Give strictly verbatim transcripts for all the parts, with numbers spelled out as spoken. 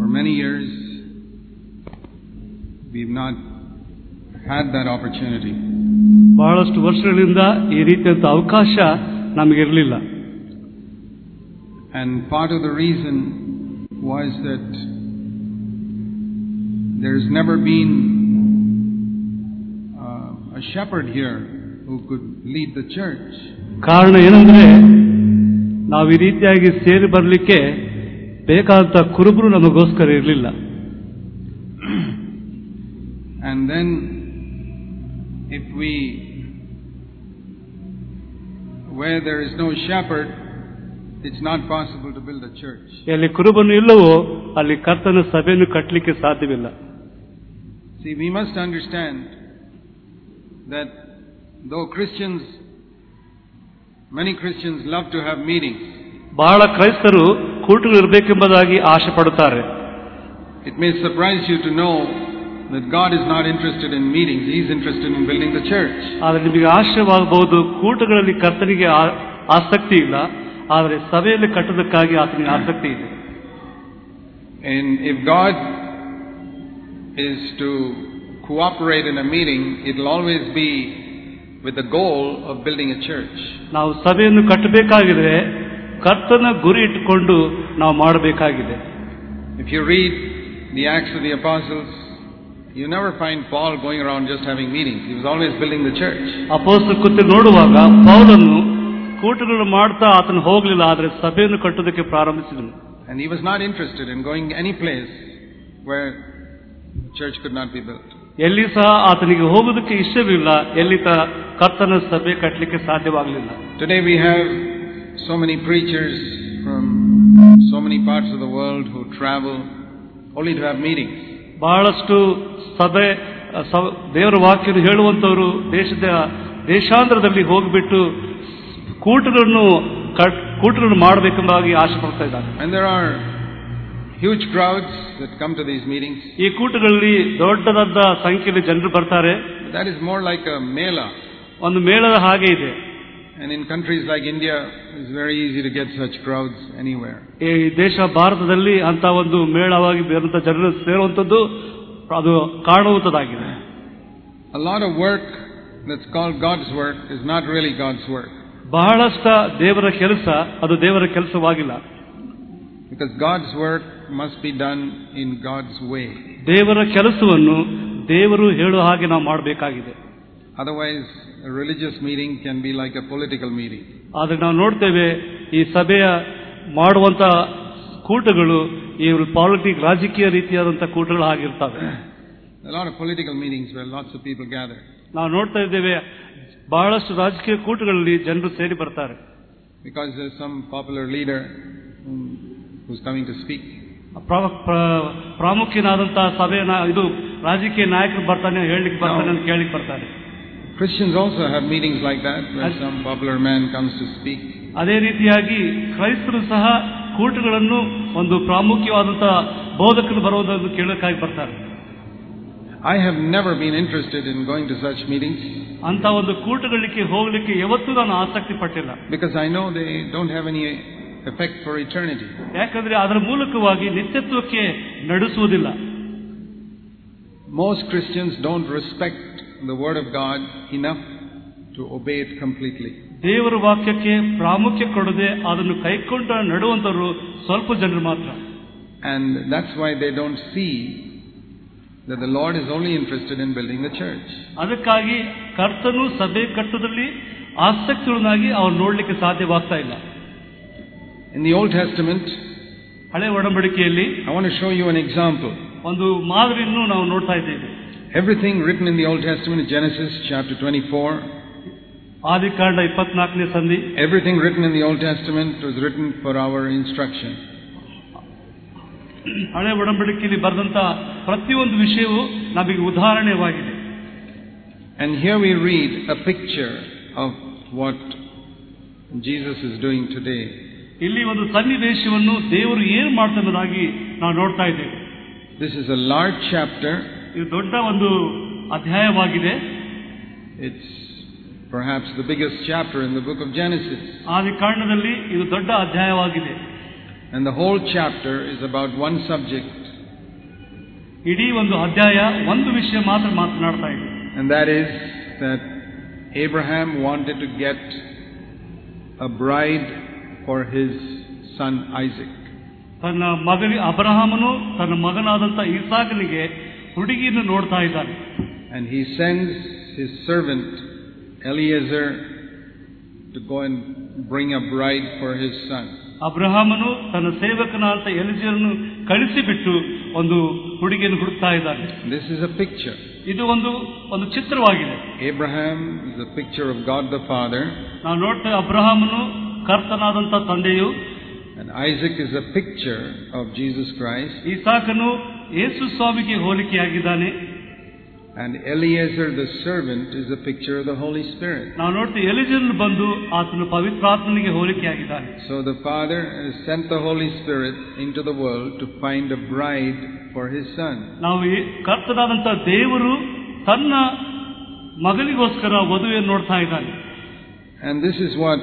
For many years, we've not had that opportunity. ಬಹಳಷ್ಟು ವರ್ಷಗಳಿಂದ ಈ ರೀತಿಯಂತ ಅವಕಾಶ ನಮಗಿರಲಿಲ್ಲ. And part of the reason was that there's never been uh, a shepherd here who could lead the church. ಕಾರಣ ಏನಂದ್ರೆ ನಾವು ಈ ರೀತಿಯಾಗಿ ಸೇರಿ ಬರಲಿಕ್ಕೆ ಬೇಕಾದಂತ ಕುರುಬರು ನಮಗೋಸ್ಕರ ಇರಲಿಲ್ಲ. And then if we where there is no shepherd, it's not possible to build a church. ಎಲ್ಲಿ ಕುರುಬನು ಇಲ್ಲವೋ ಅಲ್ಲಿ ಕರ್ತನ ಸಭೆಯನ್ನು ಕಟ್ಟಲಿಕ್ಕೆ ಸಾಧ್ಯವಿಲ್ಲ. See, we must understand that though Christians, many Christians love to have meetings. ಬಹಳ ಕ್ರೈಸ್ತರು ಕೂಟಗಳು ಇರಬೇಕೆಂಬುದಾಗಿ ಆಶೆ ಪಡುತ್ತಾರೆ. It may surprise you to know that God is not interested in meetings. He is interested in building the church. ಆದರೆ ನಿಮಗೆ ಆಶ್ಚರ್ಯವಾಗಬಹುದು, ಕೂಟಗಳಲ್ಲಿ ಕರ್ತನಿಗೆ ಆಸಕ್ತಿ ಇಲ್ಲ, ಆದರೆ ಸಭೆಯಲ್ಲಿ ಕಟ್ಟುವುದಕ್ಕಾಗಿ ಆತನಿಗೆ ಆಸಕ್ತಿ ಇದೆ. And if God is to cooperate in a meeting, it will always be with the goal of building a church. ನಾವು ಸಭೆಯನ್ನು ಕಟ್ಟಬೇಕಾಗಿದೆ, ಕರ್ತನ ಗುರಿ ಇಟ್ಟುಕೊಂಡು ನಾವು ಮಾಡಬೇಕಾಗಿದೆ. If you read the Acts of the Apostles, you never find Paul going around just having meetings. He was always building the church. ಅಪೊಸ್ತಲರ ಕೃತ್ಯ ನೋಡುವಾಗ ಪೌಲನು ಕೂಟಗಳನ್ನು ಮಾಡ್ತಾ ಆತನು ಹೋಗಲಿಲ್ಲ, ಆದರೆ ಸಭೆಯನ್ನು ಕಟ್ಟುವುದಕ್ಕೆ ಪ್ರಾರಂಭಿಸಿದನು. And he was not interested in going any place where church could not be built. ಎಲ್ಲಿ ಸಹ ಆತನಿಗೆ ಹೋಗುವುದಕ್ಕೆ ಇಷ್ಟವಿಲ್ಲ, ಎಲ್ಲಿ ಕರ್ತನ ಸಭೆ ಕಟ್ಟಲಿಕ್ಕೆ ಸಾಧ್ಯವಾಗಲಿಲ್ಲ. Today we have so many preachers from so many parts of the world who travel only to have meetings. ಬಹಳಷ್ಟು ಸಭೆ ದೇವರ ವಾಕ್ಯವನ್ನು ಹೇಳುವಂತವರು ದೇಶದ ದೇಶಾಂತರದಲ್ಲಿ ಹೋಗಿಬಿಟ್ಟು ಕೂಟಗಳನ್ನು ಕೂಟಗಳನ್ನು ಮಾಡಬೇಕೆಂಬಾಗಿ ಆಶೆ ಪಡ್ತಾ ಇದ್ದಾರೆ. And there are huge crowds that come to these meetings. ಈ ಕೂಟಗಳಲ್ಲಿ ದೊಡ್ಡದಾದ ಸಂಖ್ಯೆಯಲ್ಲಿ ಜನರು ಬರ್ತಾರೆ. That is more like a mela. ಒಂದು ಮೇಳದ ಹಾಗೆ ಇದೆ. And in countries like India, it's very easy to get such crowds anywhere. ಈ ದೇಶ ಭಾರತದಲ್ಲಿ ಅಂತ ಒಂದು ಮೇಳವಾಗಿ ಬೇರೆಂತ ಜನರು ಸೇರುವಂತದ್ದು ಅದು ಕಾಣುವಂತದ್ದಾಗಿದೆ. A lot of work that's called God's work is not really God's work. ಬಹಳಷ್ಟು ದೇವರ ಕೆಲಸ ಅದು ದೇವರ ಕೆಲಸವಾಗಿಲ್ಲ. Because God's work must be done in God's way. ದೇವರ ಕೆಲಸವನ್ನು ದೇವರು ಹೇಳುವ ಹಾಗೆ ನಾವು ಮಾಡಬೇಕಾಗಿದೆ. Otherwise, a religious meeting can be like a political meeting. ಆದರೆ ನಾವು ನೋಡ್ತೇವೆ ಈ ಸಭೆಯ ಮಾಡುವಂತ ಕೂಟಗಳು ಈ ಪಾಲಿಟಿಕ್ ರಾಜಕೀಯ ರೀತಿಯಾದಂತಹ ಕೂಟಗಳು ಆಗಿರ್ತವೆ. A lot of political meetings where lots of people gather. ನಾವು ನೋಡ್ತಾ ಇದ್ದೇವೆ ಬಹಳಷ್ಟು ರಾಜಕೀಯ ಕೂಟಗಳಲ್ಲಿ ಜನರು ಸೇರಿ ಬರ್ತಾರೆ. Because there's some popular leader who's coming to speak. ಪ್ರಾಮುಖ್ಯನಾದಂತಹ ಸಭೆಯ ಇದು ರಾಜಕೀಯ ನಾಯಕರು ಬರ್ತಾನೆ ಹೇಳಲಿಕ್ಕೆ ಬರ್ತಾನೆ ಅಂತ ಕೇಳಲಿಕ್ಕೆ ಬರ್ತಾರೆ. Christians also have meetings like that where some popular man comes to speak. ಅದೇ ರೀತಿಯಾಗಿ ಕ್ರೈಸ್ತರು ಸಹ ಕೂಟಗಳನ್ನು ಒಂದು ಪ್ರಾಮುಖ್ಯವಾದಂತಹ ಬೋಧಕರು ಬರುವುದನ್ನು ಕೇಳಕ್ಕಾಗಿ ಬರ್ತಾರೆ. I have never been interested in going to such meetings. ಅಂತ ಒಂದು ಕೂಟಗಳಿಗೆ ಹೋಗಲಿಕ್ಕೆ ಯಾವತ್ತೂ ನಾನು ಆಸಕ್ತಿ ಪಟ್ಟಿಲ್ಲ. Because I know they don't have any effect for eternity. ಯಾಕಂದ್ರೆ ಅದರ ಮೂಲಕವಾಗಿ ನಿತ್ಯತ್ವಕ್ಕೆ ನಡೆಸುವುದಿಲ್ಲ. Most Christians don't respect the word of God enough to obey it completely. ದೇವರ ವಾಕ್ಯಕ್ಕೆ ಪ್ರಾಮುಖ್ಯ ಕೊಡದೆ ಅದನ್ನು ಕೈಕೊಂಡು ನಡೆಯುವಂತವರು ಸ್ವಲ್ಪ ಜನರು ಮಾತ್ರ. And that's why they don't see that the Lord is only interested in building the church. ಅದಕ್ಕಾಗಿ ಕರ್ತನು ಸಭೆ ಕಟ್ಟುವುದರಲ್ಲಿ ಆಸಕ್ತಿಯುಳ್ಳನಾಗಿ ಅವರು ನೋಡಲಿಕ್ಕೆ ಸಾಧ್ಯವಾಗ್ತಾ ಇಲ್ಲ. In the Old Testament, ಹಳೆ ಒಡಂಬಡಿಕೆಯಲ್ಲಿ I want to show you an example. ಒಂದು ಮಾದರಿಯನ್ನು ನಾವು ನೋಡ್ತಾ ಇದ್ದೇವೆ. Everything written in the Old Testament, Genesis chapter twenty-four, ಆದಿಕಾಂಡ ಇಪ್ಪತ್ನಾಲ್ಕನೇ ಸಂಧಿ, everything written in the Old Testament was written for our instruction. ಹಳೆ ಒಡಂಬಡಿಕೆಯಲ್ಲಿ ಬರೆದಂತ ಪ್ರತಿಯೊಂದು ವಿಷಯವೂ ನಮಗೆ ಉದಾಹರಣೆಯಾಗಿದೆ. And here we read a picture of what Jesus is doing today. ಇಲ್ಲಿ ಒಂದು ಸನ್ನಿವೇಶವನ್ನು ದೇವರು ಏನು ಮಾಡ್ತಾನೆಂಬುದಾಗಿ ನಾವು ನೋಡ್ತಾ ಇದ್ದೇವೆ. This is a large chapter. ಇದು ದೊಡ್ಡ ಒಂದು ಅಧ್ಯಾಯವಾಗಿದೆ. It's perhaps the biggest chapter in the book of Genesis. ಆದಿಕಾಂಡದಲ್ಲಿ ಇದು ದೊಡ್ಡ ಅಧ್ಯಾಯವಾಗಿದೆ. And the whole chapter is about one subject, ಇಡೀ ಒಂದು ಅಧ್ಯಾಯ ಒಂದು ವಿಷಯ ಮಾತ್ರ ಮಾತನಾಡ್ತಾ ಇದೆ. And that is that Abraham wanted to get a bride for his son Isaac. ತನ್ನ ಮಗನಿಗೆ ಅಬ್ರಹಾಮನು ತನ್ನ ಮಗನಾದಂತ ಇಸಾಕನಿಗೆ ಹುಡುಗಿಯನ್ನು ನೋಡ್ತಾ ಇದ್ದಾನೆ. And he sends his servant Eliezer to go and bring a bride for his son. ಅಬ್ರಹಾಮನು ತನ್ನ ಸೇವಕನಾದ ಎಲಿಯೇಜರನ್ನು ಕಳಿಸಿಬಿಟ್ಟು ಒಂದು ಹುಡುಗಿಯನ್ನು ಹುಡುಕ್ತಾ ಇದ್ದಾನೆ. This is a picture. ಇದು ಒಂದು ಒಂದು ಚಿತ್ರವಾಗಿದೆ. Abraham is a picture of God the Father. ನಾವು ನೋಡ್ತೇವೆ ಅಬ್ರಹಾಮನು ಕರ್ತನಾದಂತ ತಂದೆಯು. And Isaac is a picture of Jesus Christ. ಇಸಾಕನು ಯೇಸು ಸ್ವಾಮಿಗೆ ಹೋಲಿಕೆಯಾಗಿದ್ದಾನೆ. And Eliezer the servant is a picture of the Holy Spirit. ನಾವು ನೋಡ್ತೇವೆ ಎಲಿಯೇಜರನು ಬಂದು ಆತನು ಪವಿತ್ರಾತ್ಮನಿಗೆ ಹೋಲಿಕೆಯಾಗಿದ್ದಾನೆ. So the Father has sent the Holy Spirit into the world to find a bride for his son. ನಾವು ಕರ್ತನಾದಂತ ದೇವರು ತನ್ನ ಮಗನಿಗೋಸ್ಕರ ವಧುವನ್ನು ನೋಡ್ತಾ ಇದ್ದಾನೆ. And this is what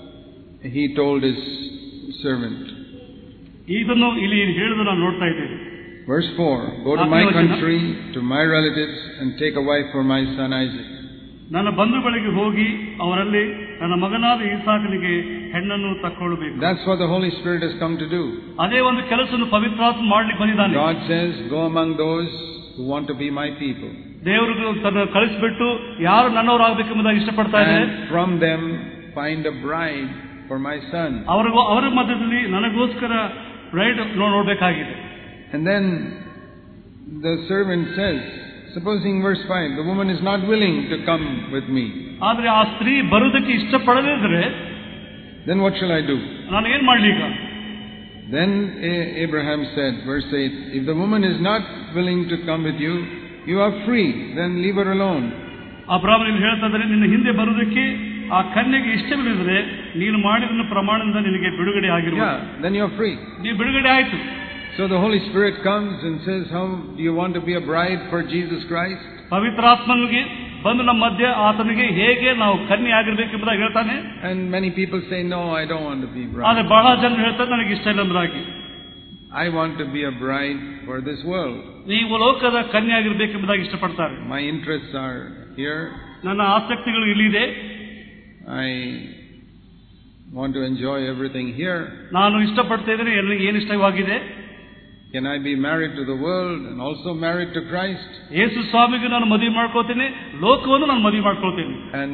he told his servant. ಇದನ್ನು ಇಲ್ಲಿ ಹೇಳಿದ್ರು ನಾವು ನೋಡ್ತಾ ಇದ್ದೇವೆ. Verse four, go to my country, to my relatives, and take a wife for my son Isaac. ನನ್ನ ಬಂಧುಗಳಿಗೆ ಹೋಗಿ ಅವರಲ್ಲಿ ನನ್ನ ಮಗನಾದ ಇಸಾಕನಿಗೆ ಹೆಣ್ಣನ್ನು ತಕ್ಕೊಳ್ಳಬೇಕು. That's what the Holy Spirit has come to do. ಅದೇ ಒಂದು ಕೆಲಸವನ್ನು ಪವಿತ್ರಾತ್ಮ ಮಾಡಲಿಕ್ಕೆ ಬಂದಿದ್ದಾನೆ. God says, go among those who want to be my people. ದೇವರು ತನ್ನ ಕಳಿಸಿಬಿಟ್ಟು ಯಾರು ನನ್ನವರಾಗಬೇಕೆಂಬುದಾಗಿ ಇಷ್ಟಪಡ್ತಾ ಇದ್ದಾರೆ. And from them find a bride for my son. ಅವರಿಗೂ ಅವರ ಮಧ್ಯದಲ್ಲಿ ನನಗೋಸ್ಕರ ಬ್ರೈಡ್ ನೋಡಬೇಕಾಗಿದೆ. And then the servant says, supposing verse five, the woman is not willing to come with me. ಆದರೆ ಆ ಸ್ತ್ರೀ ಬರುವುದಕ್ಕೆ ಇಷ್ಟಪಡದಿದ್ದರೆ then what shall I do? ನಾನು ಏನು ಮಾಡಲಿ ಈಗ? Then Abraham said, verse eight, if the woman is not willing to come with you, you are free, then leave her alone. ಅಬ್ರಹಾಮನು ಹೇಳ್ತಾ ಇದ್ದಾರೆ, ನಿನ್ನ ಹಿಂದೆ ಬರುವುದಕ್ಕೆ ಆ ಕನ್ಯೆಗೆ ಇಷ್ಟವಿಲ್ಲದ್ರೆ ನೀನು ಮಾಡಿದ ಪ್ರಮಾಣದಿಂದ ನಿನಗೆ ಬಿಡುಗಡೆ ಆಗಿರುವ. Yeah, then you are free. ನೀವು ಬಿಡುಗಡೆ ಆಯಿತು. So the Holy Spirit comes and says, how do you want to be a bride for Jesus Christ? ಪವಿತ್ರಾತ್ಮನಿಗೆ ಬಂದು ನಮ್ಮ ಮಧ್ಯೆ ಆತನಿಗೆ ಹೇಗೆ ನಾವು ಕನ್ಯೆ ಆಗಿರಬೇಕೆಂಬುದಾಗಿ ಹೇಳ್ತಾನೆ. And many people say, no, I don't want to be bride. ಆದರೆ ಬಹಳ ಜನರು ಹೇಳ್ತಾರೆ, ನನಗೆ ಇಷ್ಟ ಇಲ್ಲ ಎಂಬುದಾಗಿ. I want to be a bride for this world. ನೀವು ಲೋಕದ ಕನ್ಯೆ ಆಗಿರಬೇಕೆಂಬುದಾಗಿ ಇಷ್ಟಪಡ್ತಾರೆ. My interests are here. ನನ್ನ ಆಸಕ್ತಿಗಳು ಇಲ್ಲಿದೆ. I want to enjoy everything here. ನಾನು ಇಷ್ಟಪಡ್ತಾ ಇದ್ದೇನೆ, ನನಗೆ ಏನು ಇಷ್ಟವಾಗಿದೆ. Can I be married to the world and also married to Christ? ಯೇಸು ಸ್ವಾಮಿಗೆ ನಾನು ಮದುವೆ ಮಾಡ್ಕೊಳ್ತೇನೆ, ಲೋಕವನ್ನು ನಾನು ಮದುವೆ ಮಾಡ್ಕೊಳ್ತೇನೆ. And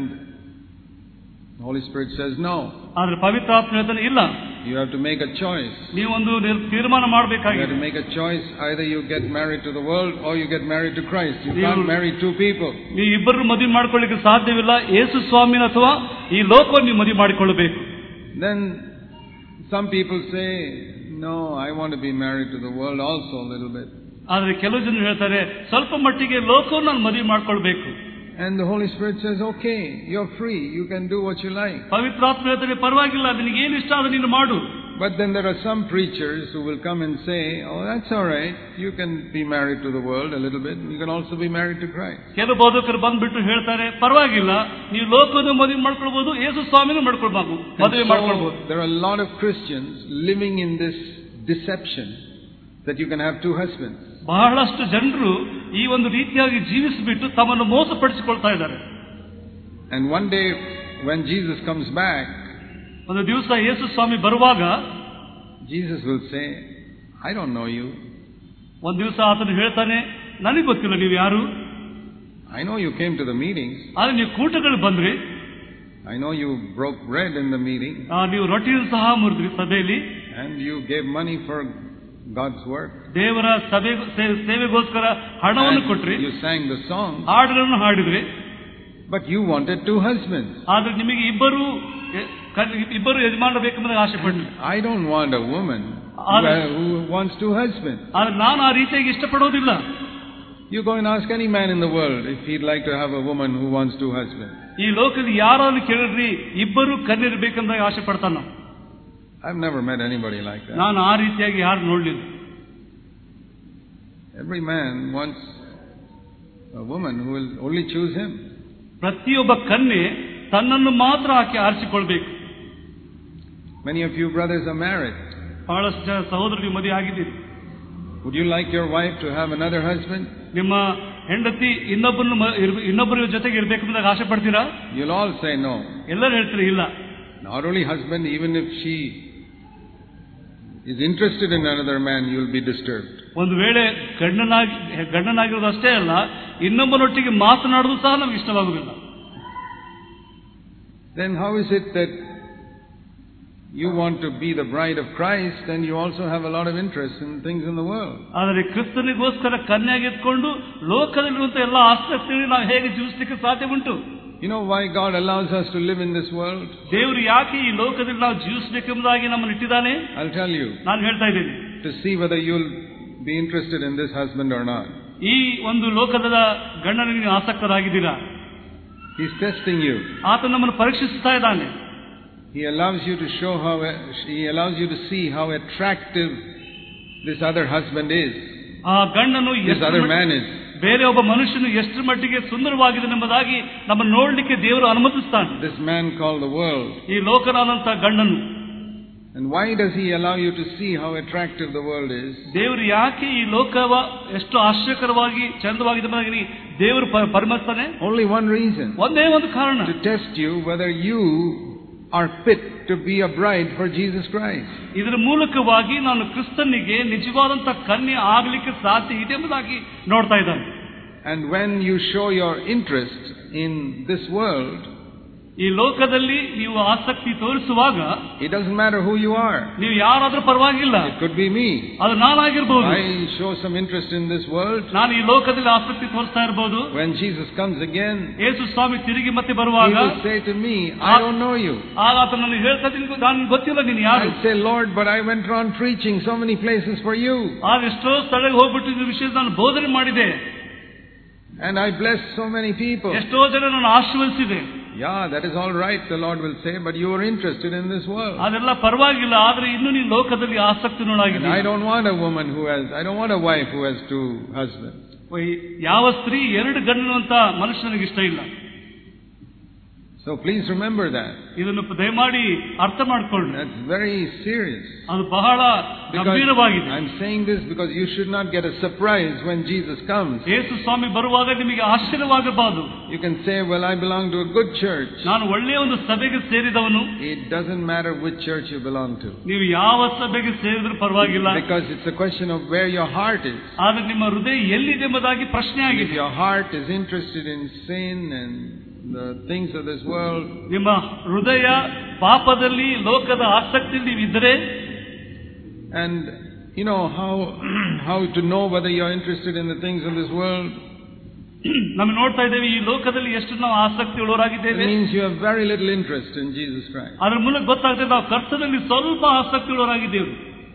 the Holy Spirit says no. ಆದರೆ ಪವಿತ್ರಾತ್ಮ ಹೇಳ್ತಾನೆ ಇಲ್ಲ. You have to make a choice. ನೀವು ಒಂದು ತೀರ್ಮಾನ ಮಾಡಬೇಕಾಗಿದೆ. You have to make a choice. Either you get married to the world or you get married to Christ. You can't marry two people. ನೀವು ಇಬ್ಬರು ಮದುವೆ ಮಾಡ್ಕೊಳ್ಳಿಕ್ಕೆ ಸಾಧ್ಯವಿಲ್ಲ. ಯೇಸು ಸ್ವಾಮಿನ ಅಥವಾ ಈ ಲೋಕವನ್ನು ನೀವು ಮದುವೆ ಮಾಡಿಕೊಳ್ಳಬೇಕು. Then some people say, no, I want to be married to the world also a little bit. ಆದರೆ ಕೆಲವು ಜನರು ಹೇಳ್ತಾರೆ, ಸ್ವಲ್ಪ ಮಟ್ಟಿಗೆ ಲೋಕವನ್ನು ನಾನು ಮದುವೆ ಮಾಡ್ಕೊಳ್ಬೇಕು. And the Holy Spirit says, okay, you're free. You can do what you like. ಪವಿತ್ರಾತ್ಮ ಹೇಳ್ತಾರೆ, ಪರವಾಗಿಲ್ಲ, ನಿನಗೆ ಏನು ಇಷ್ಟ ಆದ್ರೆ ನೀನು ಮಾಡು. But then there are some preachers who will come and say, oh, that's all right. You can be married to the world a little bit. You can also be married to Christ. ಕೆಲವು ಬೋಧಕರು ಬಂದ್ಬಿಟ್ಟು ಹೇಳ್ತಾರೆ, ಪರವಾಗಿಲ್ಲ, ನೀವು ಲೋಕವನ್ನು ಮದುವೆ ಮಾಡ್ಕೊಳ್ಬಹುದು, ಯೇಸು ಸ್ವಾಮಿನೂ ಮಾಡ್ಕೊಳ್ಬಹುದು, ಮದುವೆ ಮಾಡ್ಕೊಳ್ಬಹುದು. There are a lot of Christians living in this deception that you can have two husbands. ಬಹಳಷ್ಟು ಜನರು ಈ ಒಂದು ರೀತಿಯಾಗಿ ಜೀವಿಸಿಬಿಟ್ಟು ತಮ್ಮನ್ನು ಮೋಸಪಡಿಸಿಕೊಳ್ತಾ ಇದ್ದಾರೆ. And one day when Jesus comes back, ಒಂದು ದಿವಸ ಯೇಸು ಸ್ವಾಮಿ ಬರುವಾಗ Jesus will say, I don't know you. ಒಂದು ದಿವಸ ಆತನು ಹೇಳ್ತಾನೆ, ನನಗೆ ಗೊತ್ತಿಲ್ಲ ನೀವು ಯಾರು. I know you came to the meetings. ಆದ್ರೆ ನೀವು ಕೂಟಗಳು ಬಂದ್ರಿ. I know you broke bread in the meeting. ನೀವು ರೊಟ್ಟಿಯನ್ನು ಸಹ ಮುರಿದ್ರಿ ಸಭೆಯಲ್ಲಿ. And you gave money for God's work. ದೇವರ ಸಭೆ ಸೇವೆಗೋಸ್ಕರ ಹಣವನ್ನು ಕೊಟ್ರಿ. You sang the song. ಹಾಡುಗಳನ್ನು ಹಾಡಿದ್ರಿ. But you wanted two husbands. ಆದ್ರೆ ನಿಮಗೆ ಇಬ್ಬರು ಇಬ್ಬರು ಯಜಮಾನರು ಬೇಕೆಂಬುದಾಗಿ ಆಸೆ ಪಟ್ರಿ. I don't want a woman who wants two husbands. ಆದ್ರೆ ನಾನು ಆ ರೀತಿಯಾಗಿ ಇಷ್ಟಪಡೋದಿಲ್ಲ. You go and ask any man in the world if he'd like to have a woman who wants two husbands. ಈ ಲೋಕದ ಯಾರಾದ್ರೂ ಕೇಳಿದ್ರಿ ಇಬ್ಬರು ಕನ್ಯರು ಬೇಕೆಂಬುದಾಗಿ ಆಸೆ ಪಡ್ತಾನ. I've never met anybody like that. ನಾನು ಆ ರೀತಿಯಾಗಿ ಯಾರು ನೋಡ್ಲಿಲ್ಲ. Every man wants a woman who will only choose him. ಪ್ರತಿಯೊಬ್ಬ ಕನ್ಯೆ ತನ್ನನ್ನು ಮಾತ್ರ ಆಕೆ ಆರಿಸಿಕೊಳ್ಬೇಕು. Many of you brothers are married. ಬಹಳಷ್ಟು ಜನ ಸಹೋದರರು ಮದುವೆ ಆಗಿದ್ದೀರಿ. Would you like your wife to have another husband? ನಿಮ್ಮ ಹೆಂಡತಿ ಇನ್ನೊಬ್ಬನ ಇನ್ನೊಬ್ಬರ ಜೊತೆಗೆ ಇರಬೇಕು ಅಂತ ಆಸೆ ಪಡ್ತೀರಾ? You'll all say no. ಎಲ್ಲರೂ ಹೇಳ್ತೀರಿ ಇಲ್ಲ. Not only husband, even if she is interested in another man, you will be disturbed. ಒಂದು ವೇಳೆ ಗಂಡನಾಗಿ ಗಂಡನಾಗಿರೋದು ಅಷ್ಟೇ ಅಲ್ಲ, ಇನ್ನೊಬ್ಬನೊಟ್ಟಿಗೆ ಮಾತನಾಡೋದು ಸಹ ನಮಗೆ ಇಷ್ಟವಾಗುವುದಿಲ್ಲ. Then how is it that you want to be the bride of Christ and you also have a lot of interest in things in the world? ಆದರೆ ಕ್ರಿಸ್ತನಿಗೋಸ್ಕರ ಕನ್ಯಾಗಿ ಎತ್ಕೊಂಡು ಲೋಕದಲ್ಲಿರುವಂತಹ ಎಲ್ಲ ಆಸಕ್ತಿಗಳನ್ನು ನಾವು ಹೇಗೆ ಜೀವಿಸಲಿಕ್ಕೆ ಸಾಧ್ಯ ಉಂಟು? You know why God allows us to live in this world? ದೇವರು ಯಾಕೆ ಈ ಲೋಕದಲ್ಲಿ ನಾವು ಜೀವಿಸಬೇಕೆಂಬುದಾಗಿ ನಮ್ಮನ್ನು ಇಟ್ಟಿದ್ದಾನೆ? I'll tell you. ನಾನು ಹೇಳ್ತಾ ಇದ್ದೇನೆ. To see whether you'll be interested in this husband or not. ಈ ಒಂದು ಲೋಕದ ಗಂಡನಿಗೆ ಆಸಕ್ತರಾಗಿದ್ದೀರಾ? He's testing you. ಆತ ನಮ್ಮನ್ನು ಪರೀಕ್ಷಿಸ್ತಾ ಇದ್ದಾನೆ. He allows you to show how he allows you to see how attractive this other husband is. ಆ ಗಂಡನು this other man is. ಬೇರೆ ಒಬ್ಬ ಮನುಷ್ಯನು ಎಷ್ಟು ಮಟ್ಟಿಗೆ ಸುಂದರವಾಗಿದೆ ಎಂಬುದಾಗಿ ನಮ್ಮನ್ನು ನೋಡಲಿಕ್ಕೆ ದೇವರು ಅನುಮತಿಸ್ತಾನೆ. This man called the world. ಈ ಲೋಕನಾದಂತ ಗಂಡನು. And why does he allow you to see how attractive the world is? ದೇವರು ಯಾಕೆ ಈ ಲೋಕವ ಎಷ್ಟು ಆಶ್ಚರ್ಯಕರವಾಗಿ ಚಂದವಾಗಿದೆ ಎಂಬುದಾಗಿ ದೇವರು ಪರಿಮರ್ಶನೆ? Only one reason. ಒಂದೇ ಒಂದು ಕಾರಣ. To test you whether you are fit to be a bride for Jesus Christ. ಇದರ ಮೂಲಕವಾಗಿ ನಾನು ಕ್ರಿಸ್ತನಿಗೆ ನಿಜವಾದಂತ ಕನ್ಯೆ ಆಗಲಿಕ್ಕೆ ಸಾಧ್ಯ ಇದೆ ಎಂಬುದಾಗಿ ನೋಡ್ತಾ ಇದ್ದಾನೆ. And when you show your interest in this world, ಈ ಲೋಕದಲ್ಲಿ ನೀವು ಆಸಕ್ತಿ ತೋರಿಸುವಾಗ, it doesn't matter who you are. ನೀವು ಯಾರಾದ್ರೂ ಪರವಾಗಿಲ್ಲ. It could be me. ಅದು ನಾನಾಗಿರಬಹುದು. I show some interest in this world. ನಾನು ಈ ಲೋಕದಲ್ಲಿ ಆಸಕ್ತಿ ತೋರಿಸ್ತಾ ಇರಬಹುದು. When Jesus comes again, ಯೇಸು ಸ್ವಾಮಿ ತಿರುಗಿ ಮತ್ತೆ ಬರುವಾಗ, he will say to me, I don't know you. ಆಗ ಆತ ನನಗೆ ಹೇಳ್ತಾನೆ, ನನಗೆ ಗೊತ್ತಿಲ್ಲ ನೀನು ಯಾರು. I say, Lord, but I went around preaching so many places for you. ಆಗ ಎಷ್ಟೋ ಸ್ಥಳಕ್ಕೆ ಹೋಗ್ಬಿಟ್ಟು ಈ ವಿಷಯ ನಾನು ಬೋಧನೆ ಮಾಡಿದೆ. And I blessed so many people. ಎಷ್ಟೋ ಜನ ನಾನು ಆಶೀರ್ವದಿಸಿದೆ. Yeah, that is all right, the Lord will say, but you are interested in this world. ಅದೆಲ್ಲ ಪರವಾಗಿಲ್ಲ, ಆದ್ರೆ ಇನ್ನು ನೀನು ಲೋಕದಲ್ಲಿ ಆಸಕ್ತಿನೊಳಗಿದ್ದೀಯ. I don't want a woman who has, I don't want a wife who has two husbands. ಯಾವ ಸ್ತ್ರೀ ಎರಡು ಗಂಡನು ಅಂತ ಮನುಷ್ಯನಿಗೆ ಇಷ್ಟ ಇಲ್ಲ. So please remember that. ಇದನ್ನು ದಯಮಾಡಿ ಅರ್ಥ ಮಾಡಿಕೊಳ್ಳಿ. That's very serious. ಅದು ಬಹಳ ಗಂಭೀರವಾಗಿದೆ. I'm saying this because you should not get a surprise when Jesus comes. ಯೇಸು ಸ್ವಾಮಿ ಬರುವಾಗ ನಿಮಗೆ ಆಶ್ಚರ್ಯವಾಗಬಾರದು. You can say, well, I belong to a good church. ನಾನು ಒಳ್ಳೆಯ ಒಂದು ಸಭೆಗೆ ಸೇರಿದವನು. It doesn't matter which church you belong to. ನೀವು ಯಾವ ಸಭೆಗೆ ಸೇರಿದರೂ ಪರವಾಗಿಲ್ಲ. Because it's a question of where your heart is. ಆದ್ರೆ ನಿಮ್ಮ ಹೃದಯ ಎಲ್ಲಿದೆ ಎಂಬುದಾಗಿ ಪ್ರಶ್ನೆ ಆಗಿದೆ. If your heart is interested in sin and the things of this world, ನಿಮ್ಮ ಹೃದಯ ಪಾಪದಲ್ಲಿ ಲೋಕದ ಆಸಕ್ತಿಯಲ್ಲಿ ಇದ್ದರೆ, and you know how how to know whether you are interested in the things of this world, ನಾವು ನೋಡ್ತಾ ಇದ್ದೇವೆ ಈ ಲೋಕದಲ್ಲಿ ಎಷ್ಟು ನಾವು ಆಸಕ್ತಿ ಉಳ್ಳವರಾಗಿದ್ದೇವೆ. It means you have very little interest in Jesus Christ. ಅದರ ಮೂಲಕ ಗೊತ್ತಾಗ್ತದೆ ನಾವು ಕರ್ತನಲ್ಲಿ ಸ್ವಲ್ಪ ಆಸಕ್ತಿ ಉಳ್ಳವರಾಗಿದ್ದೇವೆ.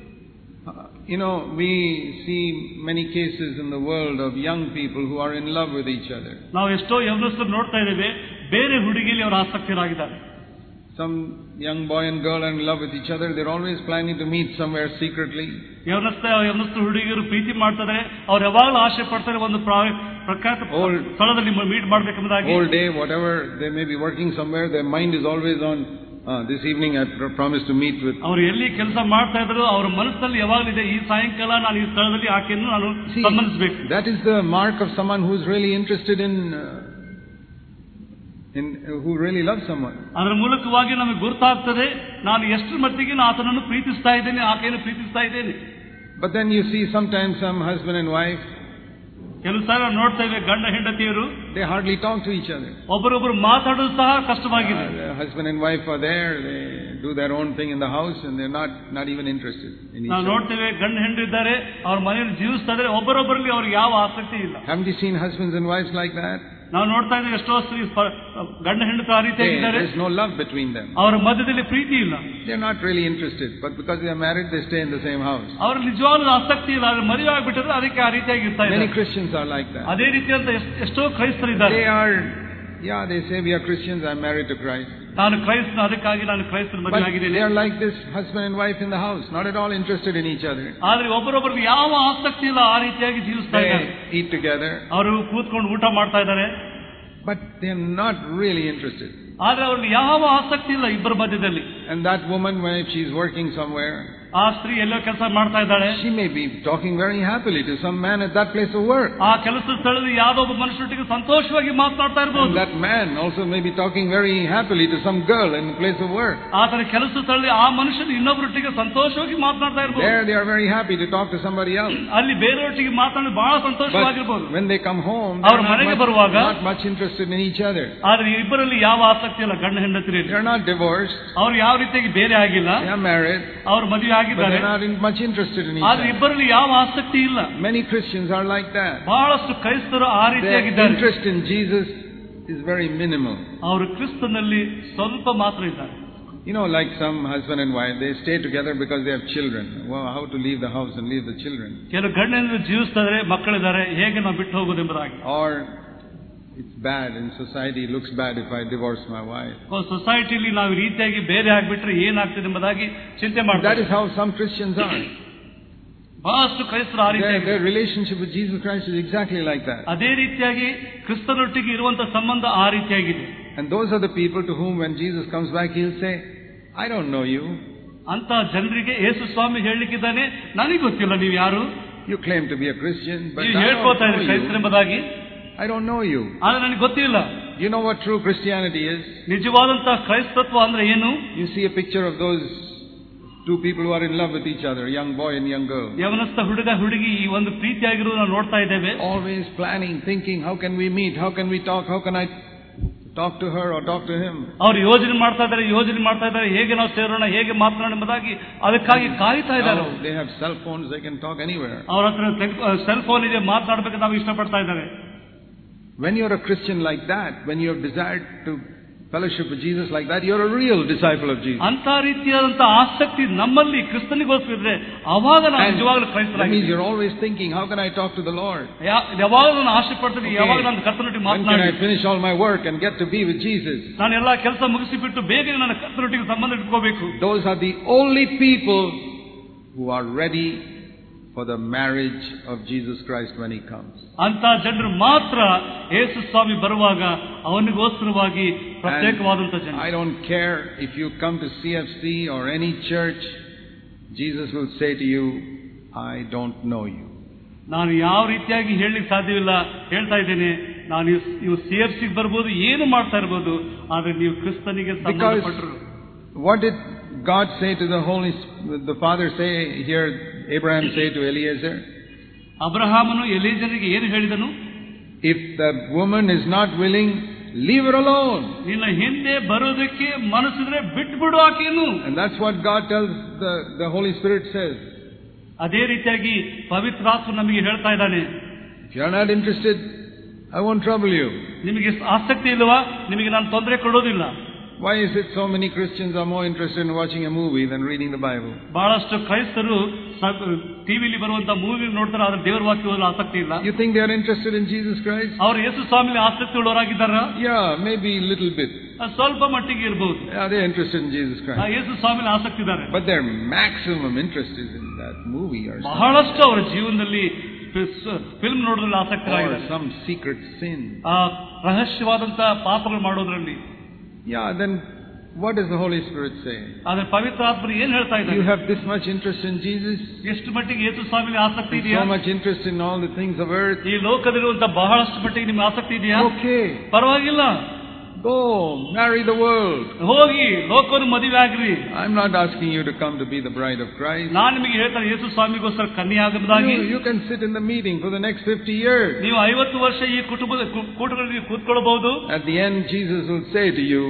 You know, we see many cases in the world of young people who are in love with each other. ನಾವು ಎಷ್ಟೋ ಯೌವನಸ್ಥರು ನೋಡ್ತಾ ಇದ್ದೇವೆ, ಬೇರೆ ಹುಡುಗಿಯಲ್ಲಿ ಅವರು ಆಸಕ್ತರಾಗಿದ್ದಾರೆ. Some young boy and girl are in love with each other. They're always planning to meet somewhere secretly. ಯೌವನಸ್ಥ ಯೌವನಸ್ಥ ಹುಡುಗಿಯರು ಪ್ರೀತಿ ಮಾಡ್ತಾರೆ, ಅವ್ರು ಯಾವಾಗಲೂ ಆಸೆ ಪಡ್ತಾರೆ ಒಂದು ಪ್ರಖ್ಯಾತ ಸ್ಥಳದಲ್ಲಿ ಮೀಟ್ ಮಾಡಬೇಕೆಂಬುದಾಗಿ. Whole day, whatever they may be working somewhere, their mind is always on. Uh, this evening I promised to meet with. ಅವರು ಎಲ್ಲಿ ಕೆಲಸ ಮಾಡ್ತಾ ಇದ್ರು ಅವರ ಮನಸ್ಸಲ್ಲಿ ಯಾವಾಗಲಿದೆ, ಈ ಸಾಯಂಕಾಲ ನಾನು ಈ ಸ್ಥಳದಲ್ಲಿ ಆಕೆಯನ್ನು ನಾನು ಸಂಬಂಧಿಸಬೇಕು. That is the mark of someone who is really interested in uh, in uh, who really loves someone. ಅದರ ಮೂಲಕವಾಗಿ ನಮಗೆ ಗೊತ್ತಾಗ್ತದೆ ನಾನು ಎಷ್ಟು ಮಟ್ಟಿಗೆ ನಾನು ಆತನನ್ನು ಪ್ರೀತಿಸ್ತಾ ಇದ್ದೇನೆ, ಆಕೆಯನ್ನು ಪ್ರೀತಿಸ್ತಾ ಇದ್ದೇನೆ. But then you see sometimes some husband and wife, ಕೆಲವು ಸಾರಿ ನೋಡ್ತಾ ಇವೆ ಗಂಡ ಹೆಂಡತಿಯರು, they hardly talk to each other. ಒಬ್ಬರೊಬ್ಬರು ಮಾತಾಡೋದು ಸಹ ಕಷ್ಟವಾಗಿದೆ. Uh, husband and wife are there, they do their own thing in the house and they're not not even interested in each other. ನಾವು ನೋಡ್ತೇವೆ ಗಂಡ ಹೆಂಡರು ಇದ್ದಾರೆ, ಅವ್ರ ಮನೆಯಲ್ಲಿ ಜೀವಿಸ್ತಾ ಇದ್ದಾರೆ, ಒಬ್ಬರೊಬ್ಬರಲ್ಲಿ ಅವ್ರಿಗೆ ಯಾವ ಆಸಕ್ತಿ ಇಲ್ಲ. Haven't you seen husbands and wives like that? ನಾವು ನೋಡ್ತಾ ಇದ್ದೇವೆ ಎಷ್ಟೋ ಸ್ತ್ರೀ ಗಂಡ ಹೆಂಡತಿ ಆ ರೀತಿಯಾಗಿದ್ದಾರೆ. There is no love between them. ಅವರ ಮಧ್ಯದಲ್ಲಿ ಪ್ರೀತಿ ಇಲ್ಲ. They are not really interested, but because they are married, they stay in the same house. ಅವರ ನಿಜವಾದ ಆಸಕ್ತಿ ಇಲ್ಲ, ಆದ್ರೆ ಮದುವೆ ಆಗ್ಬಿಟ್ಟಿದ್ರೆ ಅದಕ್ಕೆ ಆ ರೀತಿಯಾಗಿ ಇರ್ತಾ ಇದ್ದಾರೆ. Many Christians are like that. ಅದೇ ರೀತಿಯಂತ ಎಷ್ಟೋ ಕ್ರೈಸ್ತರಿದ್ದಾರೆ. They are, yeah, they say we are Christians. I'm married to Christ. ನಾನು ಕ್ರೈಸ್ತನ, ಅದಕ್ಕಾಗಿ ನಾನು ಕ್ರೈಸ್ತನ ಮದುವೆ ಆಗಿದ್ದೇನೆ. They are like this husband and wife in the house, not at all interested in each other. ಆದ್ರೆ ಒಬ್ಬರೊಬ್ಬರಿಗೆ ಯಾವ ಆಸಕ್ತಿ ಇಲ್ಲ, ಆ ರೀತಿಯಾಗಿ ಜೀವಿಸ್ತಾ ಇದ್ದಾರೆ. They eat together. ಅವರು ಕೂತ್ಕೊಂಡು ಊಟ ಮಾಡ್ತಾ ಇದ್ದಾರೆ. But they are not really interested. ಆದ್ರೆ ಅವ್ರಿಗೆ ಯಾವ ಆಸಕ್ತಿ ಇಲ್ಲ ಇಬ್ಬರ ಮಧ್ಯದಲ್ಲಿ. And that woman, when she is working somewhere, ಆ ಸ್ತ್ರೀ ಎಲ್ಲೋ ಕೆಲಸ ಮಾಡ್ತಾ ಇದ್ದಾಳೆ. She may be talking very happily to some man at that place of work. ಆ ಕೆಲಸದ ಸ್ಥಳದಲ್ಲಿ ಯಾವುದೋ ಒಬ್ಬ ಮನುಷ್ಯನೊಟ್ಟಿಗೆ ಸಂತೋಷವಾಗಿ ಮಾತನಾಡ್ತಾ ಇರಬಹುದು. And that man also may be talking very happily to some girl in the place of work. ಆತನ ಕೆಲಸದ ಸ್ಥಳದಲ್ಲಿ ಆ ಮನುಷ್ಯನು ಇನ್ನೊಬ್ಬರೊಟ್ಟಿಗೆ ಸಂತೋಷವಾಗಿ ಮಾತನಾಡ್ತಾ ಇರಬಹುದು. There they are very happy to talk to somebody else. ಅಲ್ಲಿ ಬೇರೆಯವರೊಟ್ಟಿಗೆ ಮಾತನಾಡಿ ಬಹಳ ಸಂತೋಷವಾಗಿರಬಹುದು. When they come home, ಅವರು ಮನೆಗೆ ಬರುವಾಗ not much interested in each other. ಆದರೆ ಇಬ್ಬರಲ್ಲಿ ಯಾವ ಆಸಕ್ತಿ ಇಲ್ಲ ಗಂಡ ಹೆಂಡತಿರಲ್ಲಿ. They are not divorced. ಅವರು ಯಾವ ರೀತಿಯಾಗಿ ಬೇರೆ ಆಗಿಲ್ಲ. They are married. ಅವರು ಮದುವೆ ಆಗಿದ್ದಾರೆ. They are not much interested in each ಆದರೆ other. ಇಬ್ಬರಲ್ಲಿ ಯಾವ ಆಸಕ್ತಿ ಇಲ್ಲ. Many Christians are like that. ಬಹಳಷ್ಟು ಕ್ರೈಸ್ತರು ಆ ರೀತಿಯಾಗಿದ್ದಾರೆ. Their interest in Jesus is very minimal. ಅವರು ಕ್ರಿಸ್ತನಲ್ಲಿ ಸ್ವಲ್ಪ ಮಾತ್ರ ಇದ್ದಾರೆ. You know, like some husband and wife, they stay together because they have children. Well, how to leave the house and leave the children. ಕೆಲವು ಗಂಡ ಹೆಂಡತಿ ಜೀವಿಸ್ತಾರೆ, ಮಕ್ಕಳಿದ್ದಾರೆ, ಹೇಗೆ ನಾವು ಬಿಟ್ಟು ಹೋಗೋದು ಎಂಬುದಾಗಿ. Or it's bad in society, it looks bad if I divorce my wife. ಸೊಸೈಟಿಲಿ ನಾವು ಈ ರೀತಿಯಾಗಿ ಬೇರೆ ಆಗ್ಬಿಟ್ರೆ ಏನಾಗ್ತದೆ ಎಂಬುದಾಗಿ ಚಿಂತೆ ಮಾಡ್ತಾರೆ. That is how some Christians are. ಬಹಳಷ್ಟು ಕ್ರೈಸ್ತರು ಆ ರೀತಿಯಾಗಿ. Their relationship with Jesus Christ is exactly like that. ಅದೇ ರೀತಿಯಾಗಿ ಕ್ರಿಸ್ತನೊಟ್ಟಿಗೆ ಇರುವಂತಹ ಸಂಬಂಧ ಆ ರೀತಿಯಾಗಿದೆ. And those are the people to whom when Jesus comes back he'll say, I don't know you. ಅಂತ ಜನರಿಗೆ ಯೇಸು ಸ್ವಾಮಿ ಹೇಳಲಿಕ್ಕಿದ್ದಾನೆ, ನನಗೆ ಗೊತ್ತಿಲ್ಲ ನೀವು ಯಾರು. You claim to be a Christian, but ನೀವು ಹೇಳ್ಕೊತಾ ಇದ್ದೀರಿ ಕ್ರೈಸ್ತರೆಂಬುದಾಗಿ. I don't know you. ಆದರೆ ನನಗೆ ಗೊತ್ತಿಲ್ಲ. You know what true Christianity is? ನಿಜವಾದಂತಹ ಕ್ರೈಸ್ತತ್ವ ಅಂದ್ರೆ ಏನು? You see a picture of those two people who are in love with each other, a young boy and young girl. ಯವನಸ್ಥ ಹುಡುಗ ಹುಡುಗಿ ಈ ಒಂದು ಪ್ರೀತಿಯಾಗಿರುವುದನ್ನು ನಾವು ನೋಡ್ತಾ ಇದ್ದೇವೆ. Always planning, thinking, how can we meet? How can we talk? How can I talk to her or talk to him? ಅವರು ಯೋಜನೆ ಮಾಡ್ತಾ ಇದ್ದಾರೆ, ಯೋಜನೆ ಮಾಡ್ತಾ ಇದ್ದಾರೆ, ಹೇಗೆ ನಾವು ಸೇರೋಣ, ಹೇಗೆ ಮಾತನಾಡೋಣ ಎಂಬುದಾಗಿ ಅದಕ್ಕಾಗಿ ಕಾಯ್ತಾ ಇದ್ದಾರೆ. They have cell phones, they can talk anywhere. ಅವರ ಹತ್ರ ಸೆಲ್ ಫೋನ್ ಇದೆ, ಮಾತನಾಡಬೇಕು ನಾವು ಇಷ್ಟಪಡ್ತಾ ಇದ್ದಾರೆ. When you're a Christian like that, when you have desired to fellowship with Jesus like that, you're a real disciple of Jesus. ಅಂತ ರೀತಿಯಾದಂತ ಆಸಕ್ತಿ ನಮ್ಮಲ್ಲಿ ಕ್ರಿಸ್ತನಿಗೋಸ್ಕರ ಆವಾಗ ನಾವು ನಿಜವಾಗಲೂ ಕ್ರೈಸ್ತರಾಗಿದ್ದೇವೆ. That means you're always thinking, how can I talk to the Lord? ಯಾವಾಗ ನಾನು ಆಸೆ ಪಡ್ತೀನಿ, ಯಾವಾಗ ನಾನು ಕರ್ತನೊಟ್ಟಿಗೆ ಮಾತನಾಡಿ, when can I finish all my work and get to be with Jesus? ನಾನು ಎಲ್ಲಾ ಕೆಲಸ ಮುಗಿಸಿಬಿಟ್ಟು ಬೇಗನೆ ನನ್ನ ಕರ್ತನೊಟ್ಟಿಗೆ ಸಂಬಂಧ ಇಟ್ಕೋಬೇಕು. Those are the only people who are ready for the marriage of Jesus Christ when he comes. ಅಂತ ಜನರು ಮಾತ್ರ ಯೇಸು ಸ್ವಾಮಿ ಬರುವಾಗ ಅವನಿಗೋಸ್ಕರವಾಗಿ ಪ್ರತ್ಯೇಕವಾದಂತ ಜನ. I don't care if you come to C F C or any church, Jesus will say to you, I don't know you. ನಾನು ಯಾವ ರೀತಿಯಾಗಿ ಹೇಳಲಿಕ್ಕೆ ಸಾಧ್ಯವಿಲ್ಲ, ಹೇಳ್ತಾ ಇದ್ದೇನೆ, ನಾನು ನೀವು ಸಿ ಎಫ್ ಸಿ ಬರ್ಬೋದು, ಏನು ಮಾಡ್ತಾ ಇರಬಹುದು, ಆದ್ರೆ ನೀವು ಕ್ರಿಸ್ತನಿಗೆ ಸಂಬಂಧಪಟ್ಟರು. What did God say to the Holy, the Father say here, Abraham say to Eliezer? ಅಬ್ರಹಾಮನು ಎಲೀಜನಿಗೆ ಏನು ಹೇಳಿದನು? If the woman is not willing, leave her alone. ನಿನ್ನ ಹಿಂದೆ ಬರೋದಕ್ಕೆ ಮನಸ್ಸಿದ್ರೆ ಬಿಟ್ಬಿಡು ಆಕೆಯನ್ನು. And that's what God tells the the Holy Spirit says. ಅದೇ ರೀತಿಯಾಗಿ ಪವಿತ್ರಾತ್ಮ ನಮಗೆ ಹೇಳ್ತಾ ಇದ್ದಾನೆ, if you are not interested, I won't trouble you. ನಿಮಗೆ ಆಸಕ್ತಿ ಇಲ್ಲವಾ, ನಿಮಗೆ ನಾನು ತೊಂದರೆ ಕೊಡೋದಿಲ್ಲ. Why is it so many Christians are more interested in watching a movie than reading the Bible? ಬಹಳಷ್ಟು ಕ್ರೈಸ್ತರು ಟಿವಿಲಿ ಬರುವಂತ ಮೂವಿ ನೋಡ್ತಾರೆ, ಆದ್ರೆ ದೇವರ ವಾಕ್ಯ ಓದಲು ಆಸಕ್ತಿ ಇಲ್ಲ. You think they are interested in Jesus Christ? ಅವರು ಯೇಸು ಸ್ವಾಮಿಯಲ್ಲಿ ಆಸಕ್ತಿ ಉಳ್ಳವರಾಗಿದ್ದಾರಾ? Yeah, maybe a little bit. ಸ್ವಲ್ಪ ಮಟ್ಟಿಗೆ ಇರಬಹುದು. Yeah, they are interested in Jesus Christ. ಯೇಸು ಸ್ವಾಮಿಯಲ್ಲಿ ಆಸಕ್ತಿ ಇದ್ದಾರೆ. But their maximum interest is in that movie or something. ಬಹಳಷ್ಟು ಅವರ ಜೀವನದಲ್ಲಿ ಫಿಲ್ಮ್ ನೋಡೋದ್ರಲ್ಲಿ ಆಸಕ್ತರಾಗಿದ್ದಾರೆ. Or some secret sin. ಆ ರಹಸ್ಯವಾದಂತ ಪಾಪಗಳು ಮಾಡೋದ್ರಲ್ಲಿ. Yeah, then what does the Holy Spirit say? ಆದರೆ ಪವಿತ್ರ ಆತ್ಮರು ಏನು ಹೇಳ್ತಾ ಇದ್ದಾರೆ? You have this much interest in Jesus? ಎಷ್ಟು ಮಟ್ಟಿಗೆ ಯೇಸು ಸ್ವಾಮಿಯಲ್ಲಿ ಆಸಕ್ತಿ ಇದೆಯಾ? So much interest in all the things of earth? ಈ ಲೋಕದಲ್ಲಿರುವಂತ ಬಹಳಷ್ಟು ಮಟ್ಟಿಗೆ ನಿಮಗೆ ಆಸಕ್ತಿ ಇದೆಯಾ? Okay, ಪರವಾಗಿಲ್ಲ, go marry the world. ಹೋಗಿ ಲೋಕವನ್ನು ಮದುವೆ ಆಗ್ರಿ. I'm not asking you to come to be the bride of Christ. ನಾನು ನಿಮಗೆ ಹೇಳ್ತಾರೆ ಯೇಸು ಸ್ವಾಮಿಗೋಸ್ಕರ ಕನ್ಯೆ ಆಗಬಹುದಾಗಿ. You, you can sit in the meeting for the next fifty years. ನೀವು ಐವತ್ತು ವರ್ಷ ಈ ಕುಟುಂಬದ ಕೂಟಗಳಲ್ಲಿ ಕೂತ್ಕೊಳ್ಳಬಹುದು. At the end Jesus will say to you,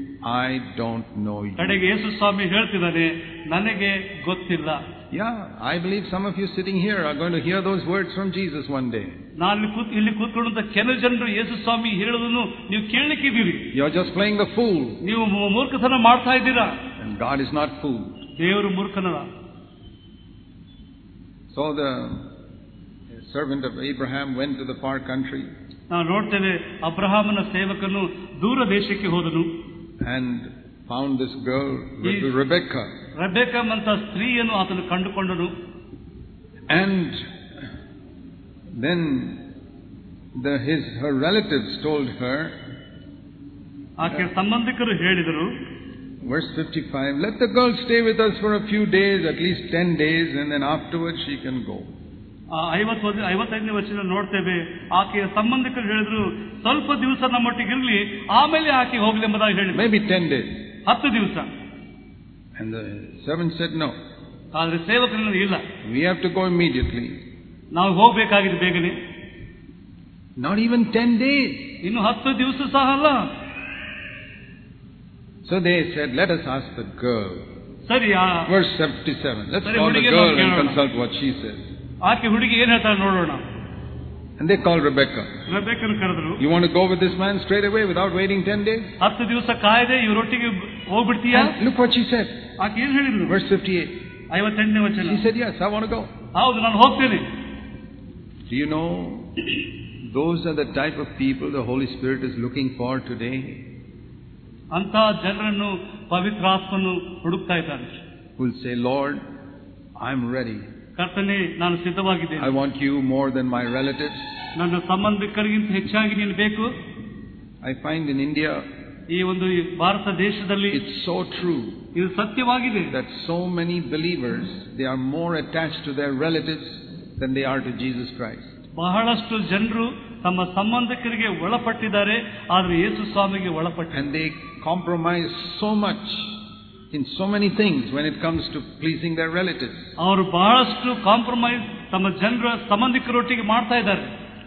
I don't know you. ಕಡೆಗೆ ಯೇಸು ಸ್ವಾಮಿ ಹೇಳ್ತಿದ್ದಾನೆ, ನನಗೆ ಗೊತ್ತಿಲ್ಲ. Yeah, I believe some of you sitting here are going to hear those words from Jesus one day. ನಾನು ಇಲ್ಲಿ ಕೂತ್ಕೊಳ್ಳುವಂತ ಕೆಲವು ಜನರು ಯೇಸು ಸ್ವಾಮಿ ಹೇಳೋದನ್ನು ನೀವು ಕೇಳಲಿಕ್ಕಿದ್ದೀರಿ. You're just playing the fool. ನೀವು ಮೂರ್ಖತನ ಮಾಡ್ತಾ ಇದ್ದೀರಾ. And God is not fooled. ದೇವರು ಮೂರ್ಖನಲ್ಲ. So the servant of Abraham went to the far country. ನಾವು ನೋಡ್ತೇವೆ, ಅಬ್ರಹಾಮನ ಸೇವಕನು ದೂರ ದೇಶಕ್ಕೆ ಹೋದನು. And found this girl, Rebecca. Rebecca ಅಂತ ಸ್ತ್ರೀಯನ್ನು ಆತನು ಕಂಡುಕೊಂಡನು. And then the his her relatives told her, ಆಕೆ ಸಂಬಂಧಿಕರು ಹೇಳಿದರು, verse fifty-five, let the girl stay with us for a few days, at least ten days, and then afterwards she can go. ಐವತ್ತು ಐವತ್ತೈದನೇ ವರ್ಷ ನೋಡ್ತೇವೆ, ಆಕೆಯ ಸಂಬಂಧಿಕರು ಹೇಳಿದ್ರು ಸ್ವಲ್ಪ ದಿವಸ ನಮ್ಮೊಟ್ಟಿಗೆ ಇರಲಿ, ಆಮೇಲೆ ಆಕೆ ಹೋಗ್ಲಿ ಎಂಬುದಾಗಿ ಹೇಳಿ. Maybe ten days. ಹತ್ತು ದಿವಸ. And the servant said no. ಆದ್ರೆ ಸೇವಕರು ಇಲ್ಲ. We have to go immediately. ನಾವು ಹೋಗಬೇಕಾಗಿದೆ ಬೇಗನೆ. Not even ten days. ಇನ್ನು ಹತ್ತು ದಿವಸ ಸಹ ಅಲ್ಲ. So they said, let us ask the girl. ಸರಿ. Verse seventy-seven. Let's call the girl and consult what she says. ಆಕೆ ಹುಡುಗಿ ಏನ್ ಹೇಳ್ತಾಳೆ ನೋಡೋಣ. And they called Rebecca. ರೆಬೆಕ್ಕನ ಕರೆದ್ರು. You want to go with this man straight away without waiting ten days? ಹತ್ತು ದಿವಸ ಕಾಯದೆ ಇವರೊಟ್ಟಿಗೆ ಹೋಗ್ಬಿಡ್ತೀಯಾ? Look what she said. ಆಕೆ ಏನ್ ಹೇಳಿದ್ರು? Verse fifty-eight. ಐವತ್ತೆಂಟನೇ ವಚನ. She said, yes, I want to go. ಹೌದು, ನಾನು ಹೋಗ್ತೇನೆ. Do you know, those are the type of people the Holy Spirit is looking for today. ಅಂತ ಜನರನ್ನು ಪವಿತ್ರಾತ್ಮನು ಹುಡುಕ್ತಾ ಇದ್ದಾನೆ. Who will say, Lord, I'm ready. ಕರ್ತನೇ, ನಾನು ಸಿದ್ಧವಾಗಿದ್ದೇನೆ. I want you more than my relatives. ನನ್ನ ಸಂಬಂಧಿಕರಿಗಿಂತ ಹೆಚ್ಚಾಗಿ ನೀನು ಬೇಕು. I find in India, ಈ ಒಂದು ಭಾರತ ದೇಶದಲ್ಲಿ it's so true. ಇದು ಸತ್ಯವಾಗಿದೆ. That so many believers, they are more attached to their relatives than they are to Jesus Christ. ಬಹಳಷ್ಟು ಜನರು ತಮ್ಮ ಸಂಬಂಧಿಕರಿಗೆ ಒಳಪಟ್ಟಿದ್ದಾರೆ, ಆದರೆ ಯೇಸು ಸ್ವಾಮಿಗೆ ಒಳಪಟ್ಟಿದ್ದಾರೆ. And they compromise so much in so many things when it comes to pleasing their relatives. ಅವರು ಬಹಳಷ್ಟು compromise ತಮ್ಮ ಜನರ ಸಂಬಂಧಿಕರೊಟ್ಟಿಗೆ ಮಾಡ್ತಾ ಇದ್ದಾರೆ.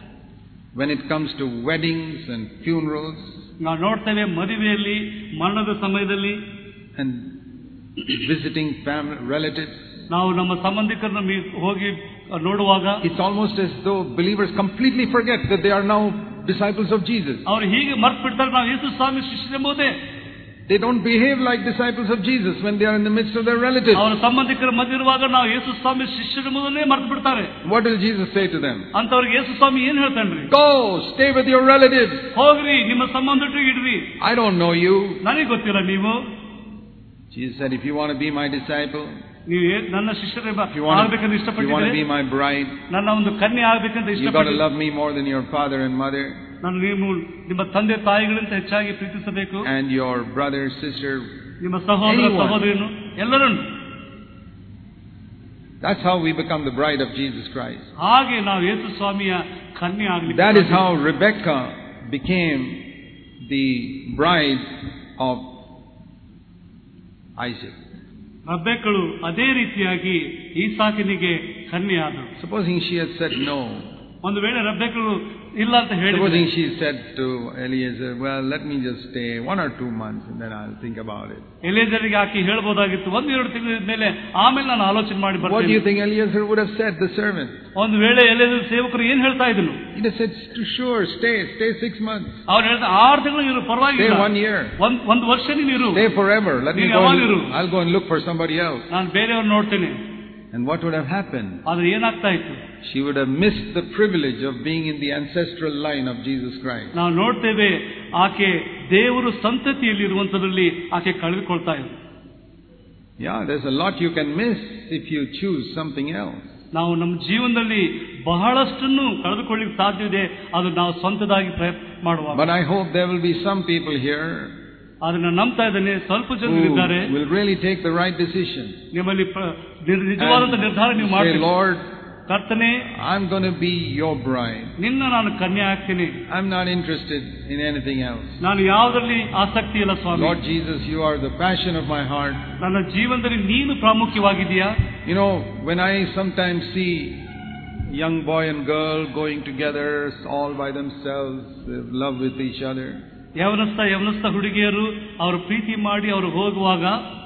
When it comes to weddings and funerals, ನಾವು ನೋಡ್ತೇವೆ ಮದುವೆಯಲ್ಲಿ, ಮರಣದ ಸಮಯದಲ್ಲಿ, and visiting family relatives, ನಾವು ನಮ್ಮ ಸಂಬಂಧಿಕರನ್ನು ಹೋಗಿ ನೋಡುವಾಗ, it's almost as though believers completely forget that they are now disciples of Jesus. ಅವರು ಹೀಗೆ ಮರ್ತು ಬಿಡ್ತಾರೆ, ನಾವು ಯೇಸು ಸ್ವಾಮಿ ಶಿಷ್ಯರೆಂಬುದೇ. They don't behave like disciples of Jesus when they are in the midst of their relatives. ಅವರ ಸಂಬಂಧಿಕರ ಮಧ್ಯೆ ಇರುವಾಗ ನಾವು ಯೇಸು ಸ್ವಾಮಿ ಶಿಷ್ಯರೆಂಬುದನ್ನೇ ಮರ್ತು ಬಿಡ್ತಾರೆ. What does Jesus say to them? ಅಂತವರಿಗೆ ಯೇಸು ಸ್ವಾಮಿ ಏನ್ ಹೇಳ್ತಾನ್ರಿ? Go, stay with your relatives. ಹೋಗ್ರಿ, ನಿಮ್ಮ ಸಂಬಂಧಿಕರಿಗೆ ಇಡ್ರಿ. I don't know you. ನನಗೆ ಗೊತ್ತಿಲ್ಲ ನೀವು. Jesus said, if you want to be my disciple, ನೀವು ನನ್ನ ಶಿಷ್ಯರೇ ಆಗಬೇಕಂತ ಇಷ್ಟಪಟ್ಟಿದ್ರೆ, you want to be my bride, ನನ್ನ ಒಂದು ಕನ್ಯೆ ಆಗಬೇಕಂತ ಇಷ್ಟಪಟ್ಟಿದ್ರೆ, you got to love me more than your father and mother. ನಾನು ನೀವು ನಿಮ್ಮ ತಂದೆ ತಾಯಿಗಳಿಂದ ಹೆಚ್ಚಾಗಿ ಪ್ರೀತಿಸಬೇಕು. And your brother, sister, ನಿಮ್ಮ ಸಹೋದರ ಸಹೋದರಿಯನ್ನು ಎಲ್ಲರನ್ನು. That's how we become the bride of Jesus Christ. ಹಾಗೆ ನಾವು ಯೇಸು ಸ್ವಾಮಿಯ ಕನ್ಯೆ ಆಗಲಿಕ್ಕೆ. That is how Rebecca became the bride of Isaac. ರೆಬೆಕ್ಕಳು ಅದೇ ರೀತಿಯಾಗಿ ಈಸಾಕನಿಗೆ ಕನ್ಯೆ ಆದಳು. Supposing she had said no. ಒಂದು ವೇಳೆ ರೆಬೆಕ್ಕಳು ಇಲ್ಲ ಅಂತ ಹೇಳಿದ್ರೆ, supposing she said to Eliezer, well, let me just stay one or two months and then I'll think about it. ಎಲಿಯೇಜರಿಗೆ ಆಕೆ ಹೇಳಬಹುದಾಗಿತ್ತು, ಒಂದು ಎರಡು ತಿಂಗಳ ಮೇಲೆ ಆಮೇಲೆ ನಾನು ಆಲೋಚನೆ ಮಾಡಿ ಬರ್ತೇನೆ. What do you think Eliezer would have said, the servant? ಒಂದು ವೇಳೆ ಎಲಿಯೇಜರ್ ಸೇವಕರು ಏನು ಹೇಳ್ತಾ ಇದ್ರು? He just said, sure, stay, stay six months. ಅವರು ಹೇಳ್ತಾರೆ, ಆರು ತಿಂಗಳು ಇರು, ಪರವಾಗಿಲ್ಲ. Stay one year. ಒಂದು ಒಂದು ವರ್ಷ ನೀನು ಇರು. Stay forever. Let me go. And, I'll go and look for somebody else. ನಾನು ಬೇರೆಯವರು ನೋಡ್ತೇನೆ. And what would have happened? ಆದರೆ ಏನಾಗ್ತಾ ಇತ್ತು? She would have missed the privilege of being in the ancestral line of Jesus Christ. ನಾವು ನೋಡ್ತೇವೆ, ಆಕೆ ದೇವರು ಸಂತತಿಯಲ್ಲಿ ಇರುವಂತದಲ್ಲಿ ಆಕೆ ಕಳೆದುಕೊಳ್ತಾ ಇದ್ರು. Yeah, there's a lot you can miss if you choose something else. ನಾವು ನಮ್ಮ ಜೀವನದಲ್ಲಿ ಬಹಳಷ್ಟನ್ನು ಕಳೆದುಕೊಳ್ಳಿಕ್ಕೆ ಸಾಧ್ಯವಿದೆ, ಅದು ನಾವು ಸ್ವಂತದಾಗಿ ಪ್ರಯತ್ನ ಮಾಡುವಾಗ. But I hope there will be some people here ಅದನ್ನ ನಂಬ್ತಾ ಇದ್ದೇನೆ, ಸ್ವಲ್ಪ ಜನರು ಇದ್ದಾರೆ, will really take the right decision. ನಿಮ್ಮಲ್ಲಿ ನಿಜವಾದಂತ ನಿರ್ಧಾರ ನೀವು ಮಾಡಿ, Lord, ಕರ್ತನೇ, I'm going to be your bride. ನಿನ್ನ ನಾನು ಕನ್ಯೆ ಆಗ್ತೀನಿ. I'm not interested in anything else. ನಾನು ಯಾವುದರಲ್ಲಿ ಆಸಕ್ತಿ ಇಲ್ಲ ಸ್ವಾಮಿ. Lord Jesus, you are the passion of my heart. ನನ್ನ ಜೀವನದಲ್ಲಿ ನೀನು ಪ್ರಾಮುಖ್ಯವಾಗಿದೆಯಾ? You know, when I sometimes see young boy and girl going together all by themselves, in love with each other, ಯವನಸ್ಥ ಯವನಸ್ಥ ಹುಡುಗಿಯರು ಅವರು ಪ್ರೀತಿ ಮಾಡಿ ಅವರು ಹೋಗುವಾಗ,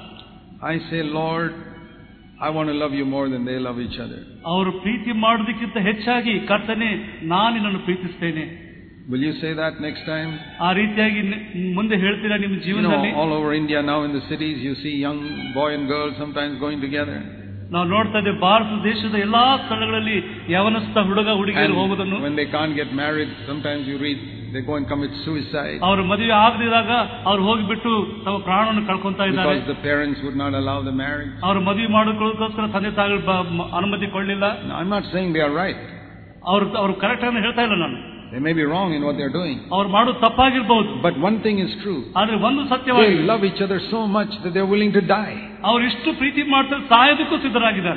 I say, Lord, I want to love you more than they love each other. ಅವರು ಪ್ರೀತಿ ಮಾಡೋದಕ್ಕಿಂತ ಹೆಚ್ಚಾಗಿ ಕರ್ತನೇ, ನಾನು ನಿನ್ನನ್ನು ಪ್ರೀತಿಸ್ತೇನೆ. Will you say that next time? ಆ ರೀತಿಯಾಗಿ ಮುಂದೆ ಹೇಳ್ತೀರಾ ನಿಮ್ಮ ಜೀವನದಲ್ಲಿ? You know, all over India now in the cities you see young boy and girl sometimes going together. ನಾವು ನೋಡ್ತಾ ಇದ್ದೇವೆ ಭಾರತ ದೇಶದ ಎಲ್ಲಾ ಸ್ಥಳಗಳಲ್ಲಿ ಯವನಸ್ಥ ಹುಡುಗ ಹುಡುಗಿಯರು ಹೋಗುವುದನ್ನು. When they can't get married, sometimes you read they go and commit suicide. ಅವರು ಮದುವೆ ಆಗದಿದ್ದಾಗ ಅವರು ಹೋಗಿಬಿಟ್ಟು ತಮ್ಮ ಪ್ರಾಣವನ್ನು ಕಳ್ಕೊಂತಾ ಇದ್ದಾರೆ. Because the parents would not allow the marriage. ಅವರು ಮದುವೆ ಮಾಡೋದಕ್ಕೋಸ್ಕರ ತಂದೆ ತಾಯಿಗಳು ಅನುಮತಿ ಕೊಡಲಿಲ್ಲ. No, I'm not saying they are right. ಅವರು ಅವರು ಕರೆಕ್ಟ್ ಅನ್ನು ಹೇಳ್ತಾ ಇಲ್ಲ ನಾನು. They may be wrong in what they're doing. ಅವರು ಮಾಡೋದು ತಪ್ಪಾಗಿರಬಹುದು. But one thing is true. ಆದ್ರೆ ಒಂದು ಸತ್ಯವಾಗಿದೆ. They love each other so much that they're willing to die. ಅವರು ಇಷ್ಟು ಪ್ರೀತಿ ಮಾಡ್ತಾರೆ, ಸಾಯೋದಕ್ಕೂ ಸಿದ್ಧರಾಗಿದ್ದಾರೆ.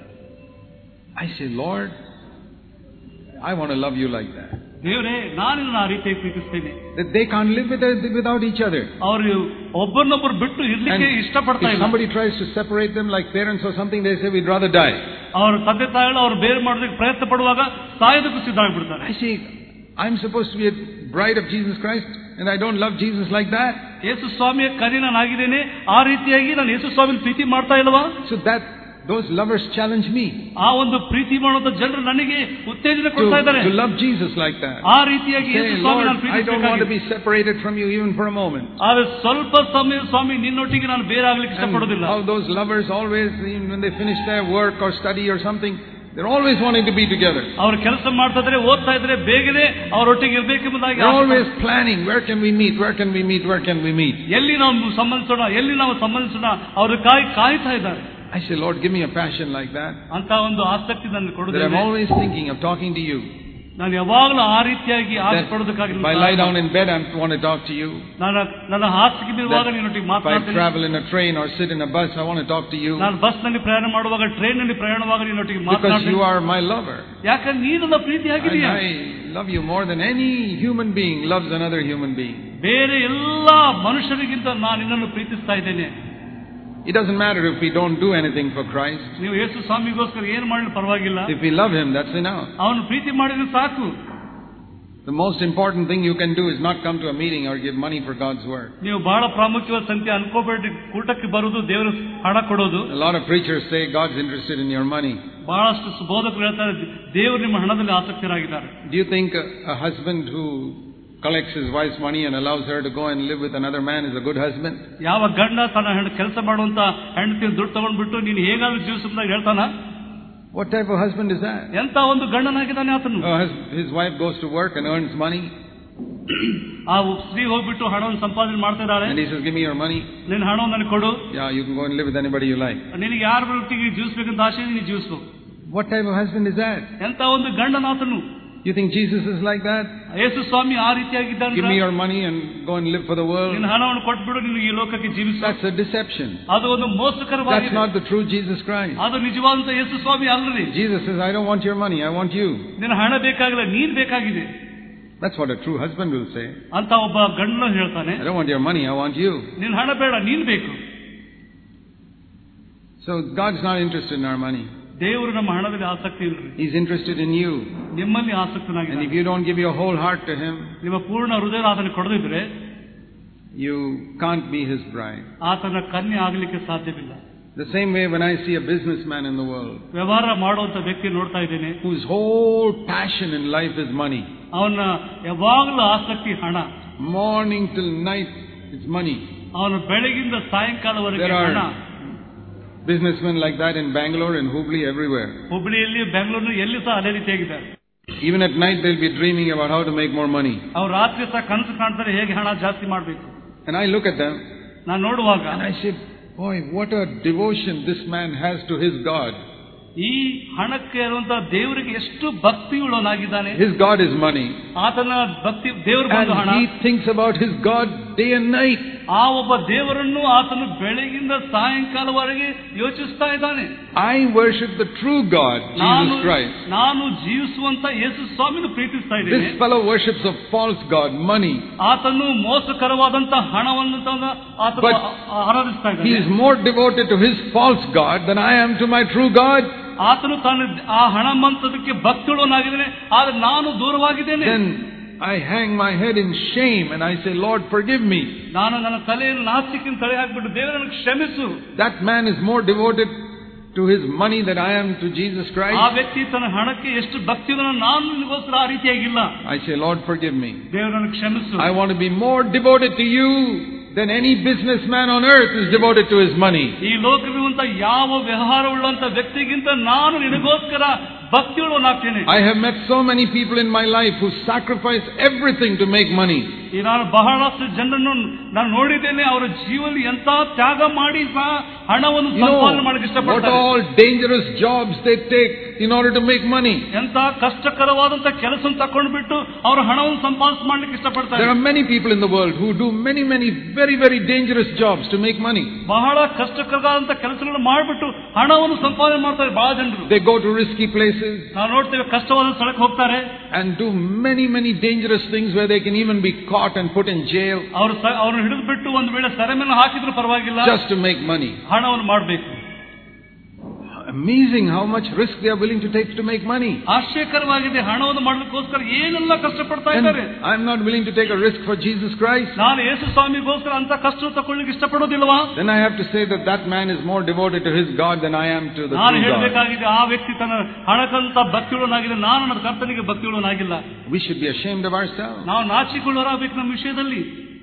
I say, Lord, I want to love you like that. ದೇವರೇ, ನಾನು ಆ ರೀತಿಯಾಗಿ ಪ್ರೀತಿಸ್ತೇನೆ. That they can't live without each other. ಅವರು ಒಬ್ಬರನ್ನೊಬ್ಬರು ಬಿಟ್ಟು ಇರ್ಲಿಕ್ಕೆ ಇಷ್ಟಪಡ್ತಾ ಇಲ್ಲ. If somebody tries to separate them like parents or something, they say we'd rather die. ಅವರು ತಂದೆ ತಾಯಿಗಳು ಅವರು ಬೇರೆ ಮಾಡೋದಕ್ಕೆ ಪ್ರಯತ್ನ ಪಡುವಾಗ ಸಾಯೋದಕ್ಕೂ ಸಿದ್ಧರಾಗಿಬಿಡ್ತಾರೆ. I say, I'm supposed to be a bride of Jesus Christ and I don't love Jesus like that. ಯೇಸು ಸ್ವಾಮಿಯ ಕನ್ಯೆ ನಾನು ಆಗಿದ್ದೇನೆ, ಆ ರೀತಿಯಾಗಿ ನಾನು ಯೇಸು ಸ್ವಾಮಿನ ಪ್ರೀತಿ ಮಾಡ್ತಾ ಇಲ್ವಾ? So that those lovers challenge me. ಆ ಒಂದು ಪ್ರೀತಿ ಮಾಡುವ ಜನರು ನನಗೆ ಉತ್ತೇಜನ ಕೊಡ್ತಾ ಇದ್ದಾರೆ. To love Jesus like that. ಆ ರೀತಿಯಾಗಿ ಯೇಸು ಸ್ವಾಮಿನ ಪ್ರೀತಿಸಬೇಕಾಗಿದೆ. I don't want to be separated from you even for a moment. ಆದರೆ ಸ್ವಲ್ಪ ಸಮಯ ಸ್ವಾಮಿ ನಿನ್ನೊಟ್ಟಿಗೆ ನಾನು ಬೇರೆ ಆಗಲಿಕ್ಕೆ ಇಷ್ಟಪಡೋದಿಲ್ಲ. How those lovers always, when they finish their work or study or something, they're always wanting to be together. ಅವರು ಕೆಲಸ ಮಾಡ್ತಾ ಇದ್ದಾರೆ, ಓದ್ತಾ ಇದ್ದಾರೆ, ಬೇಗನೆ ಅವರೊಟ್ಟಿಗೆ ಇರಬೇಕೆಂಬುದಾಗಿ they're always planning, where can we meet, where can we meet, where can we meet. ಎಲ್ಲಿ ನಾವು ಸಂಬಂಧಿಸೋಣ, ಎಲ್ಲಿ ನಾವು ಸಂಬಂಧಿಸೋಣ, ಅವರು ಕಾಯಿ ಕಾಯ್ತಾ ಇದ್ದಾರೆ. I say, Lord, give me a passion like that. ಅಂತ ಒಂದು ಆಸಕ್ತಿ ನನಗೆ ಕೊಡು. That I'm always thinking of talking to you. ನಾನು ಯಾವಾಗಲೂ ಆ ರೀತಿಯಾಗಿ ಆಸೆ ಪಡೋದಕ್ಕಾಗಿ if I lie down in bed, I want to talk to you. ನಾನು ನನ್ನ ಹಾಸಿಗೆ ಬಿರುವಾಗ ನಿನ್ನೊಟ್ಟಿಗೆ ಮಾತನಾಡ್ತೀನಿ. If I travel in a train or sit in a bus, I want to talk to you. ನಾನು ಬಸ್ ನಲ್ಲಿ ಪ್ರಯಾಣ ಮಾಡುವಾಗ, ಟ್ರೈನ್ ನಲ್ಲಿ ಪ್ರಯಾಣವಾಗ ನಿನ್ನೊಟ್ಟಿಗೆ ಮಾತನಾಡ್ತೀನಿ. Because you are my lover. ಯಾಕಂದ್ರೆ ನೀನು ನನ್ನ ಪ್ರೀತಿಯಾಗಿದ್ದೀಯ. I love you more than any human being loves another human being. ಬೇರೆ ಎಲ್ಲಾ ಮನುಷ್ಯರಿಗಿಂತ ನಾನು ನಿನ್ನನ್ನು ಪ್ರೀತಿಸ್ತಾ ಇದ್ದೇನೆ. It doesn't matter if we don't do anything for Christ. ನೀವು ಯೇಸು ಸ್ವಾಮಿಗೋಸ್ಕರ ಏನು ಮಾಡಲು ಪರವಾಗಿಲ್ಲ. If we love him, that's enough. ಅವನು ಪ್ರೀತಿ ಮಾಡಿದ್ರೆ ಸಾಕು. The most important thing you can do is not come to a meeting or give money for God's word. ನೀವು ಬಹಳ ಪ್ರಾಮುಖ್ಯವಾದ ಸಂಖ್ಯೆ ಅನ್ಕೋಬೇಡಿ, ಕೂಟಕ್ಕೆ ಬರುವುದು, ದೇವರು ಹಣ ಕೊಡೋದು. A lot of preachers say God's interested in your money. ಬಹಳಷ್ಟು ಬೋಧಕರು ಹೇಳ್ತಾರೆ ದೇವರು ನಿಮ್ಮ ಹಣದಲ್ಲಿ ಆಸಕ್ತರಾಗಿದ್ದಾರೆ. Do you think a husband who collects his wife's money and allows her to go and live with another man is a good husband? ಯಾವ ಗಂಡ ತನ್ನ ಹೆಣ್ಣು ಕೆಲಸ ಮಾಡುವಂತ ಹೆಂಡತಿಯನ್ನು ದುಡ್ಡು ತಗೊಂಡ್ಬಿಟ್ಟು ನೀನು ಹೇಗಾದ್ರೂ ಜೀವಿಸುವುದಾಗಿ ಹೇಳ್ತಾನ? What type of husband is that? ಎಂತ ಒಂದು ಗಂಡನಾಗಿದ್ದಾನೆ ಆತನು. Oh, his, his wife goes to work and earns money. ಆ ಸ್ತ್ರೀ ಹೋಗ್ಬಿಟ್ಟು ಹಣವನ್ನು ಸಂಪಾದನೆ ಮಾಡ್ತಾ ಇದ್ದಾಳೆ. And he says, give me your money. ನಿನ್ನ ಹಣವನ್ನು ನನಗೆ ಕೊಡು. Yeah, you can go and live with anybody you like. ನಿನಗೆ ಯಾರ ಒಟ್ಟಿಗೆ ಜೀವಿಸಬೇಕಂತ ಆಸೆ ನೀನು ಜೀವಿಸು. What type of husband is that? ಎಂತ ಒಂದು ಗಂಡನಾತನು. You think Jesus is like that? ಯೇಸು ಸ್ವಾಮಿ ಆ ರೀತಿಯಾಗಿದ್ದಾನೆ. Give me your money and go and live for the world. ನಿನ್ನ ಹಣವನ್ನು ಕೊಟ್ಬಿಡು, ನೀನು ಈ ಲೋಕಕ್ಕೆ ಜೀವಿಸು. That's a deception. ಅದು ಒಂದು ಮೋಸಕರವಾಗಿದೆ. That's not the true Jesus Christ. ಅದು ನಿಜವಾದಂತ ಯೇಸು ಸ್ವಾಮಿ ಅಲ್ಲರಿ. Jesus says, I don't want your money, I want you. ನಿನ್ನ ಹಣ ಬೇಕಾಗಿಲ್ಲ, ನೀನು ಬೇಕಾಗಿದೆ. That's what a true husband will say. ಅಂತ ಒಬ್ಬ ಗಂಡನು ಹೇಳ್ತಾನೆ, I don't want your money, I want you. ನಿನ್ನ ಹಣ ಬೇಡ, ನೀನು ಬೇಕು. So God's not interested in our money. ದೇವರು ನಮ್ಮ ಹಣದಲ್ಲಿ ಆಸಕ್ತಿ ಇಲ್ರಿ. He's interested in you. ನಿಮ್ಮಲ್ಲಿ ಆಸಕ್ತನಾಗಿದ್ದಾನೆ. And if you don't give your whole heart to him, ನಿಮ್ಮ ಪೂರ್ಣ ಹೃದಯ ಆತನಿಗೆ ಕೊಡದಿದ್ರೆ you can't be his bride. ಆತನ ಕನ್ಯೆ ಆಗಲಿಕ್ಕೆ ಸಾಧ್ಯವಿಲ್ಲ. The same way when I see a businessman in the world, ವ್ಯವಹಾರ ಮಾಡುವಂತ ವ್ಯಕ್ತಿ ನೋಡ್ತಾ ಇದ್ದೇನೆ, whose whole passion in life is money. ಅವನ ಯಾವಾಗಲೂ ಆಸಕ್ತಿ ಹಣ. Morning till night it's money. ಅವನು ಬೆಳಗಿಂದ ಸಾಯಂಕಾಲವರೆಗೆ ಹಣ. Businessmen like that in Bangalore and Hubli, everywhere. ಹುಬ್ಳಿಯಲ್ಲಿ, ಬೆಂಗಳೂರಿನ ಎಲ್ಲಿ ಸಹ ಅದೇ ರೀತಿಯಾಗಿದ್ದಾರೆ. Even at night they'll be dreaming about how to make more money. ಅವರು ರಾತ್ರಿ ಸಹ ಕನಸು ಕಾಣ್ತಾರೆ ಹೇಗೆ ಹಣ ಜಾಸ್ತಿ ಮಾಡಬೇಕು. And I look at them, ನಾನು ನೋಡುವಾಗ and I say, boy, what a devotion this man has to his God. ಈ ಹಣಕ್ಕೆ ಇರುವಂತ ದೇವರಿಗೆ ಎಷ್ಟು ಭಕ್ತಿಯುಳ್ಳವನಾಗಿದ್ದಾನೆ. His God is money. ಆತನ ಭಕ್ತಿ ದೇವರು ಬಂದು ಹಣ. And he thinks about his God day and night. ಆ ಒಬ್ಬ ದೇವರನ್ನು ಆತನು ಬೆಳಗಿಂದ ಸಾಯಂಕಾಲವರೆಗೆ ಯೋಚಿಸ್ತಾ ಇದ್ದಾನೆ. I worship the true God, Jesus Christ. ನಾನು ಜೀವಿಸುವಂತ ಯೇಸು ಸ್ವಾಮಿಯನ್ನು ಪ್ರೀತಿಸ್ತಾ ಇದ್ದೇನೆ. This fellow worships a false God, money. ಆತನು ಮೋಸಕರವಾದಂತ ಹಣವನ್ನು ಆತನು ಆರಾಧಿಸ್ತಾ ಇದ್ದಾನೆ. He is more devoted to his false God than I am to my true God. ಆತನು ತಾನು ಆ ಹಣವಂತದಕ್ಕೆ ಭಕ್ತಿಯುಳ್ಳವನಾಗಿದ್ದಾನೆ, ಆದ್ರೆ ನಾನು ದೂರವಾಗಿದ್ದೇನೆ. Then I hang my head in shame and I say, Lord, forgive me. ನಾನು ನನ್ನ ತಲೆಯನ್ನು ನಾಚಿಕೆಯನ್ನು ತಲೆ ಹಾಕಿಬಿಟ್ಟು ದೇವರನ್ನು ಕ್ಷಮಿಸು. That man is more devoted to his money than I am to Jesus Christ. ಆ ವ್ಯಕ್ತಿ ತನ್ನ ಹಣಕ್ಕೆ ಎಷ್ಟು ಭಕ್ತಿಯನ್ನು ನಾನು ನಿನಗೋಸ್ಕರ ಆ ರೀತಿಯಾಗಿಲ್ಲ. I say, Lord, forgive me. ದೇವರನ್ನು ಕ್ಷಮಿಸು. I want to be more devoted to you than any businessman on earth is devoted to his money. ಈ ಲೋಕವಿರುವಂತ ಯಾವ ವ್ಯವಹಾರವುಳ್ಳಂತ ವ್ಯಕ್ತಿಗಿಂತ ನಾನು ನಿನಗೋಸ್ಕರ ಭಕ್ತಿಯುಳ್ಳವನಾಗ್ತೇನೆ. I have met so many people in my life who sacrifice everything to make money. ಈ ನಾನು ಬಹಳಷ್ಟು ಜನರನ್ನು ನಾನು ನೋಡಿದ್ದೇನೆ, ಅವರ ಜೀವನ ಎಂತ ತ್ಯಾಗ ಮಾಡಿ ಸಹ ಹಣವನ್ನು ಸಂಪಾದನೆ ಮಾಡಕ್ಕೆ ಇಷ್ಟಪಡ್ತಾರೆ. What all dangerous jobs they take in order to make money. ಎಂತ ಕಷ್ಟಕರವಾದಂತ ಕೆಲಸ ತಕೊಂಡು ಬಿಟ್ಟು ಅವರು ಹಣವನ್ನು ಸಂಪಾದನೆ ಮಾಡಲಿಕ್ಕೆ ಇಷ್ಟಪಡ್ತಾರೆ. There are many people in the world who do many many very very dangerous jobs to make money. ಬಹಳ ಕಷ್ಟಕರವಾದಂತ ಕೆಲಸಗಳನ್ನು ಮಾಡಿಬಿಟ್ಟು ಹಣವನ್ನು ಸಂಪಾದನೆ ಮಾಡ್ತಾರೆ ಬಹಳ ಜನರು. They go to risky places. ನಾವು ನೋಡ್ತೇವೆ ಕಷ್ಟವಾದ ಸ್ಥಳಕ್ಕೆ ಹೋಗ್ತಾರೆ and do many many dangerous things where they can even be caught and put in jail. ಅವರು ಅವರನ್ನು ಹಿಡಿದು ಬಿಟ್ಟು ಒಂದು ವೇಳೆ ಸೆರೆ ಮೇಲೆ ಹಾಕಿದ್ರು ಪರವಾಗಿಲ್ಲ, just to make money. ಹಣವನ್ನು ಮಾಡಬೇಕು. Amazing how much risk they are willing to take to make money. ಆಶ್ಚರ್ಯಕರವಾಗಿದೆ, ಹಣವನ್ನು ಮಾಡಲಿಕ್ಕೋಸ್ಕರ ಏನೆಲ್ಲ ಕಷ್ಟಪಡ್ತಾ ಇದ್ದಾರೆ. I am not willing to take a risk for Jesus Christ. ನಾನು ಯೇಸು ಸ್ವಾಮಿಗೋಸ್ಕರ ಅಂತ ಕಷ್ಟ ತಕೊಳ್ಳಿಕ್ಕೆ ಇಷ್ಟಪಡೋದಿಲ್ವಾ? Then I have to say that that man is more devoted to his God than I am to the true God. ನಾನು ಹೇಳಬೇಕಾಗಿದೆ, ಆ ವ್ಯಕ್ತಿ ತನ್ನ ಹಣಕ್ಕಂತ ಭಕ್ತಿಯುಳ್ಳವನಾಗಿದೆ, ನಾನು ನನ್ನ ಕರ್ತನಿಗೆ ಭಕ್ತಿಯುಳ್ಳವನಾಗಿಲ್ಲ. We should be ashamed of ourselves. ನಾವು ನಾಚಿಕೊಳ್ಳೋರಾಗಬೇಕು ನಮ್ಮ ವಿಷಯದಲ್ಲಿ.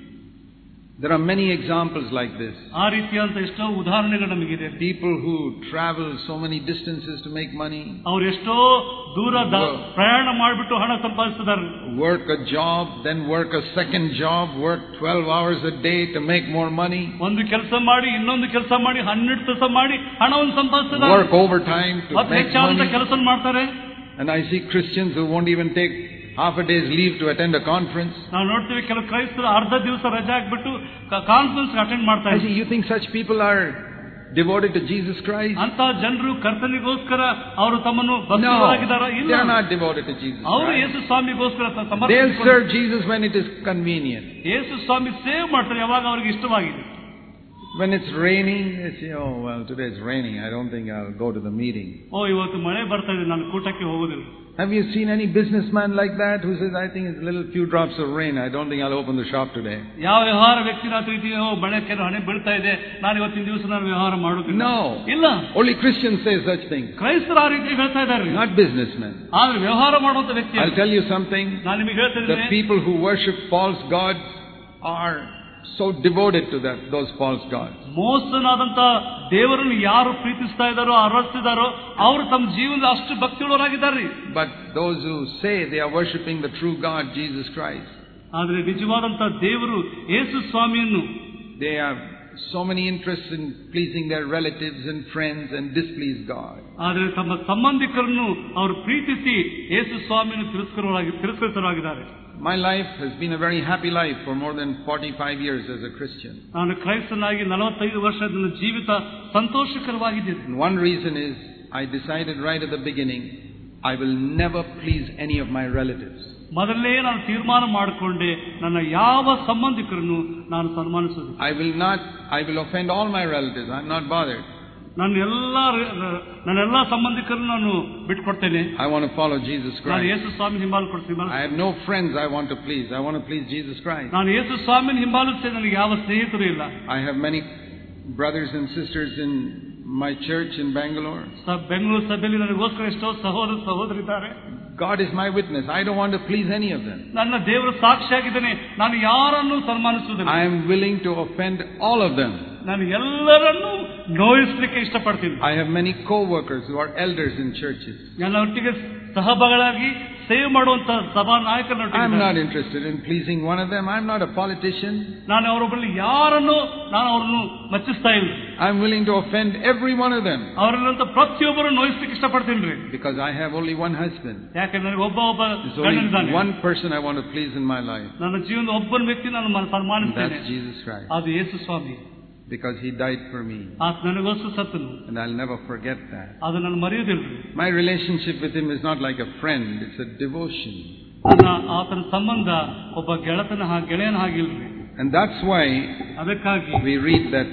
There are many examples like this. ಆ ರೀತಿಯಂತ ಎಷ್ಟೋ ಉದಾಹರಣೆಗಳು ನಮಗಿದೆ. People who travel so many distances to make money. ಅವರು ಎಷ್ಟೋ ದೂರ ಪ್ರಯಾಣ ಮಾಡಿಬಿಟ್ಟು ಹಣ ಸಂಪಾದಿಸುತ್ತಾರೆ. Work a job, then work a second job, work twelve hours a day to make more money. ಒಂದು ಕೆಲಸ ಮಾಡಿ ಇನ್ನೊಂದು ಕೆಲಸ ಮಾಡಿ ಹನ್ನೆರಡು ಕೆಲಸ ಮಾಡಿ ಹಣವನ್ನು ಸಂಪಾದಿಸುತ್ತಾರೆ. Work overtime to make money. ಕೆಲಸ ಮಾಡ್ತಾರೆ. And I see Christians who won't even take half a day's leave to attend a conference. ನಾವು ನೋಡ್ತೀವಿ ಕೆಲವು ಕ್ರೈಸ್ತರು ಅರ್ಧ ದಿವಸ ರಜೆ ಹಾಕಿಬಿಟ್ಟು ಕಾನ್ಫರೆನ್ಸ್ ಅಟೆಂಡ್ ಮಾಡ್ತಾರೆ. I see, you think such people are devoted to Jesus Christ? ಅಂತ ಜನರು ಕರ್ತನಿಗೋಸ್ಕರ ಅವರು ತಮ್ಮನ್ನು ಭಕ್ತರಾಗಿದ್ದಾರೆ? ಇಲ್ಲ, they are not devoted to Jesus Christ. ಅವರು ಯೇಸು ಸ್ವಾಮಿಗೋಸ್ಕರ ಸಮರ್ಪಣೆ. They will serve Jesus when it is convenient. ಯೇಸು ಸ್ವಾಮಿ ಸೇವೆ ಮಾಡ್ತಾರೆ ಯಾವಾಗ ಅವರಿಗೆ ಇಷ್ಟವಾಗಿದೆ. When it's raining, they say, oh well, today it's raining, I don't think I'll go to the meeting. ಓ ಇವತ್ತು ಮಳೆ ಬರ್ತಾ ಇದೆ, ನಾನು ಕೂಟಕ್ಕೆ ಹೋಗೋದಿಲ್ಲ. Have you seen any businessman like that who says, I think it's a little few drops of rain, I don't think I'll open the shop today? ಯಾವ ವ್ಯವಹಾರ ವ್ಯಕ್ತಿ ಆ ರೀತಿ ಮಳೆ ಕೆಲವು ಹಣೆ ಬೀಳ್ತಾ ಇದೆ, ನಾನು ಇವತ್ತಿನ ದಿವಸ ನಾನು ವ್ಯವಹಾರ ಮಾಡೋದಿಲ್ಲ? No, ಇಲ್ಲ. only Christians say such things. ಕ್ರೈಸ್ತರು ಆ ರೀತಿ ಹೇಳ್ತಾ ಇದ್ದಾರೆ, not businessmen. ಆದ್ರೆ ವ್ಯವಹಾರ ಮಾಡುವಂತ ವ್ಯಕ್ತಿ. I'll tell you something. ನಾನು ನಿಮಗೆ ಹೇಳ್ತೇನೆ, the people who worship false gods are so devoted to that those false gods. ಮೋಸನಾದಂತ ದೇವರನ್ನು ಯಾರು ಪ್ರೀತಿಸ್ತಾ ಇದ್ದಾರೋ ಆರಾಧಿಸ್ತಿದ್ದಾರೋ ಅವರು ತಮ್ಮ ಜೀವನದ ಅಷ್ಟು ಭಕ್ತಿಯುಳ್ಳವರಾಗಿದ್ದಾರೆ. But those who say they are worshiping the true God Jesus Christ, ಆದರೆ ನಿಜವಾದಂತ ದೇವರು ಯೇಸು ಸ್ವಾಮಿಯನ್ನು, they have so many interests in pleasing their relatives and friends and displease God. ಆದರೆ ತಮ್ಮ ಸಂಬಂಧಿಕರನ್ನು ಅವರು ಪ್ರೀತಿಸಿ ಯೇಸು ಸ್ವಾಮಿಯನ್ನು ತಿರಸ್ಕರವಾಗಿ ತಿರಸ್ಕರಿಸಲಾಗಿದ್ದಾರೆ. My life has been a very happy life for more than forty-five years as a Christian. ನಾನು ಕ್ರೈಸ್ತನಾಗಿ ನಲವತ್ತೈದು ವರ್ಷದ ಜೀವಿತ ಸಂತೋಷಕರವಾಗಿದೆ. One reason is I decided right at the beginning I will never please any of my relatives. ಮೊದಲೇ ನಾನು ತೀರ್ಮಾನ ಮಾಡಿಕೊಂಡೆ, ನನ್ನ ಯಾವ ಸಂಬಂಧಿಕರನ್ನು ನಾನು ಸನ್ಮಾನಿಸುವುದಿಲ್ಲ. I will not I will offend all my relatives. I'm not bothered. ನನ್ನ ಎಲ್ಲ ನನ್ನ ಎಲ್ಲ ಸಂಬಂಧಿಕರನ್ನು ನಾನು ಬಿಟ್ಕೊಡ್ತೇನೆ. I want to follow Jesus Christ. ನಾನು ಯೇಸು ಸ್ವಾಮಿ ಹಿಂಬಾಲಿಸ್ತೀನಿ. I have no friends I want to please. I want to please Jesus Christ. ನಾನು ಯೇಸು ಸ್ವಾಮಿಯನ್ನು ಹಿಂಬಾಲಿಸ್ತೇನೆ, ನನಗೆ ಯಾವ ಸ್ನೇಹಿತರು ಇಲ್ಲ. I have many brothers and sisters in my church in Bangalore. Bengaluru ಸಭೆಯಲ್ಲಿ ನನಗೋಸ್ಕರ ಎಷ್ಟೋ ಸಹೋದರ ಸಹೋದರಿದ್ದಾರೆ. God is my witness. I don't want to please any of them. ನನ್ನ ದೇವರು ಸಾಕ್ಷಿಯಾಗಿದ್ದಾನೆ, ನಾನು ಯಾರನ್ನು ಸನ್ಮಾನಿಸುವುದಿಲ್ಲ. I am willing to offend all of them. ನಾನು ಎಲ್ಲರನ್ನೂ ನೋಯಿಸಲಿಕ್ಕೆ ಇಷ್ಟಪಡ್ತೀನಿ. I have many co-workers who are elders in churches. ನನ್ನ ಒಟ್ಟಿಗೆ ಸಹಭಾಗಿಗಳಾಗಿ ಸೇವೆ ಮಾಡುವಂತ ಸಭಾ ನಾಯಕರನ್ನು. I am not interested in pleasing one of them. I am not a politician. ನಾನು ಅವರೊಬ್ಬರಲ್ಲಿ ಯಾರನ್ನು ನಾನು ಅವರನ್ನು ಮೆಚ್ಚಿಸ್ತಾ ಇಲ್ಲ. I am willing to offend every one of them. ಅವರಲ್ಲಂತ ಪ್ರತಿಯೊಬ್ಬರು ನೋಯಿಸಲಿಕ್ಕೆ ಇಷ್ಟಪಡ್ತೀನಿ. Because I have only one husband. ಯಾಕೆ ನನಗೆ ಒಬ್ಬ ಒಬ್ಬ ಗಂಡನಿದ್ದಾನೆ. One person I want to please in my life. ನನ್ನ ಜೀವನದ ಒಬ್ಬನ ವ್ಯಕ್ತಿ ನಾನು ಸನ್ಮಾನಿಸ್ತೇನೆ. That's Jesus Christ. ಅದು ಯೇಸು ಸ್ವಾಮಿ. Because he died for me. ಆತ ನನಗೋಸ್ಕರ ಸತ್ತನು. And I'll never forget that. ಅದು ನಾನು ಮರೆಯುವುದಿಲ್ಲ. My relationship with him is not like a friend, it's a devotion. ನನ್ನ ಆತನ ಸಂಬಂಧ ಒಬ್ಬ ಗೆಳತನ ಗೆಳೆಯನ ಹಾಗಿಲ್ರಿ. And that's why ಅದಕ್ಕಾಗಿ we read that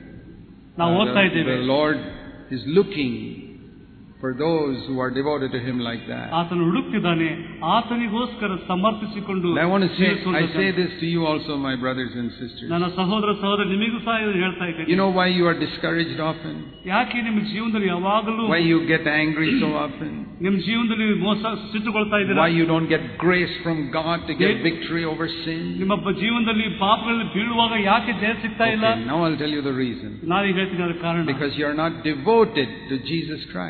ನಾವು ಓದ್ತಾ ಇದ್ದೇವೆ, the Lord is looking for those who are devoted to him like that. ಆತನು ಹುಡುಕ್ತಿದ್ದಾನೆ ಆತನಿಗೋಸ್ಕರ ಸಮರ್ಪಿಸಿಕೊಂಡು. I want to say I say this to you also, my brothers and sisters. ನನ್ನ ಸಹೋದರ ಸಹೋದರಿ ನಿಮಗೂ ಸಹ ಹೇಳ್ತಾ ಇದ್ದೇನೆ. You know why you are discouraged often? ಯಾಕೆ ನಿಮ್ಮ ಜೀವನದಲ್ಲಿ ಯಾವಾಗಲೂ why you get angry so often? ನಿಮ್ಮ ಜೀವನದಲ್ಲಿ ಮೋಸ ಸಿಟ್ಟುಗೊಳ್ತಾ ಇದ್ದೀರಾ? Why you don't get grace from God to get victory over sin? ನಿಮ್ಮ ಜೀವನದಲ್ಲಿ ಪಾಪಗಳಲ್ಲಿ ಬೀಳುವಾಗ ಯಾಕೆ ಜಯ ಸಿಗ್ತಾ ಇಲ್ಲ? Okay, now I'll tell you the reason. ನಾನು ಹೇಳ್ತೀನಿ ಅದರ ಕಾರಣ. Because you are not devoted to Jesus Christ.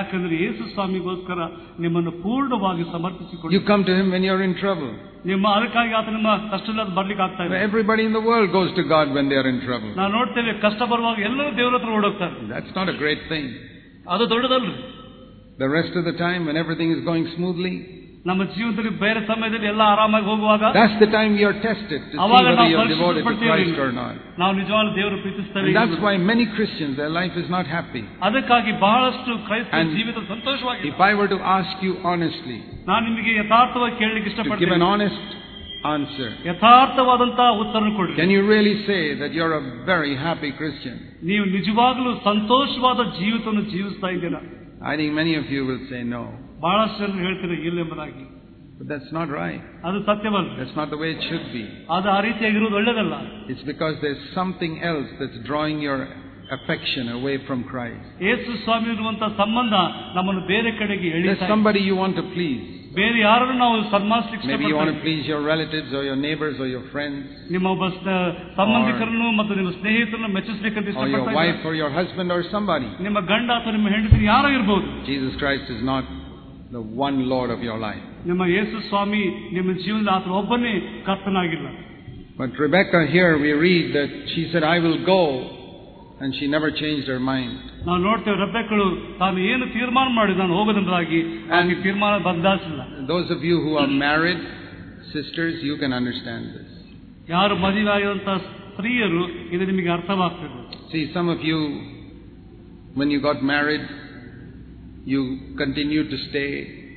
ಯಾಕಂದ್ರೆ ಯೇಸು ಸ್ವಾಮಿಗೋಸ್ಕರ ನಿಮ್ಮನ್ನು ಪೂರ್ಣವಾಗಿ ಸಮರ್ಪಿಸಿಕೊಂಡು You come to Him when you're in trouble. ನಿಮ್ಮ ಅದಕ್ಕಾಗಿ ಆತ ನಿಮ್ಮ ಕಷ್ಟದಲ್ಲಿ ಬರ್ಲಿಕ್ಕೆ ಆಗ್ತಾ ಇದೆ. Everybody in the world goes to God when they are in trouble. ನಾವು ನೋಡ್ತೇವೆ ಕಷ್ಟ ಬರುವಾಗ ಎಲ್ಲರೂ ದೇವರ ಹತ್ರ ಓಡೋಗ್ತಾರೆ. That's not a great thing. ಅದು ದೊಡ್ಡದಲ್ರಿ. The rest of the time when everything is going smoothly, ನಮ್ಮ ಜೀವನದಲ್ಲಿ ಬೇರೆ ಸಮಯದಲ್ಲಿ ಎಲ್ಲ ಆರಾಮಾಗಿ ಹೋಗುವಾಗ that's the time we are tested to see whether you are devoted to Christ or not. ನಾವು ನಿಜವಾದ ದೇವರು ಪ್ರೀತಿಸ್ತೇವೆ. And that's why many Christians, their life is not happy. ಅದಕ್ಕಾಗಿ ಬಹಳಷ್ಟು ಕ್ರೈಸ್ತರ ಜೀವಿತ ಸಂತೋಷವಾಗಿಲ್ಲ. If I were to ask you honestly, ನಾನು ನಿಮಗೆ ಯಥಾರ್ಥವಾಗಿ ಕೇಳಲಿಕ್ಕೆ ಇಷ್ಟಪಡ್ತೇನೆ. Give an honest answer. ಯಥಾರ್ಥವಾದಂತಹ ಉತ್ತರ ಕೊಡಿ. Can you really say that you're a very happy Christian? ನೀವು ನಿಜವಾಗಲೂ ಸಂತೋಷವಾದ ಜೀವಿತವನ್ನು ಜೀವಿಸ್ತಾ ಇದ್ದೀರಾ? I think many of you will say no. ಬಹಳಷ್ಟು ಜನರು ಹೇಳ್ತಾರೆ ಇಲ್ಲ ಎಂಬುದಾಗಿ. But that's not right. ಅದು ಸತ್ಯವಲ್ಲ. That's not the way it should be. ಅದು ಆ ರೀತಿಯಾಗಿರುವುದು ಒಳ್ಳೆಯದಲ್ಲ. It's because there's something else that's drawing your affection away from Christ. ಯೇಸು ಸ್ವಾಮಿ ಇರುವಂತಹ ಸಂಬಂಧ ನಮ್ಮನ್ನು ಬೇರೆ ಕಡೆಗೆ ಎಳೆಯುತ್ತಾ ಇದೆ. There's somebody you want to please. ಬೇರೆ ಯಾರನ್ನು ನಾವು ಸನ್ಮಾನಿಸಲಿಕ್ಕೆ ಇಷ್ಟಪಡ್ತೇವೆ. Maybe you want to please your relatives or your neighbors or your friends. ನಿಮ್ಮ ಒಬ್ಬ ಸಂಬಂಧಿಕರನ್ನು ಮತ್ತು ನಿಮ್ಮ ಸ್ನೇಹಿತರನ್ನು ಮೆಚ್ಚಿಸಲಿಕ್ಕೆ ಇಷ್ಟಪಡ್ತೀರಾ? Or your wife or your husband or somebody. ನಿಮ್ಮ ಗಂಡ ಅಥವಾ ನಿಮ್ಮ ಹೆಂಡತಿ ಯಾರೋ ಇರಬಹುದು. Jesus Christ is not the one Lord of your life. ನಿಮ್ಮ ಯೇಸು ಸ್ವಾಮಿ ನಿಮ್ಮ ಜೀವನದ ಆತನ ಒಬ್ಬನೇ ಕರ್ತನಾಗಿಲ್ಲ. But Rebecca here we read that she said I will go and she never changed her mind. ನಾವು ನೋಡ್ತೇವೆ ರೆಬೆಕ್ಕಳು ತಾನು ಏನು ತೀರ್ಮಾನ ಮಾಡಿ ನಾನು ಹೋಗೋದೆಂಬುದಾಗಿ ಆಕೆ ತೀರ್ಮಾನ ಬದಲಾಯಿಸಿಲ್ಲ. Those of you who are married sisters, you can understand this. ಯಾರು ಮದುವೆ ಆಗಿರುವಂತಹ ಸ್ತ್ರೀಯರು ಇದು ನಿಮಗೆ ಅರ್ಥವಾಗ್ತದೆ. See, some of you when you got married you continued to stay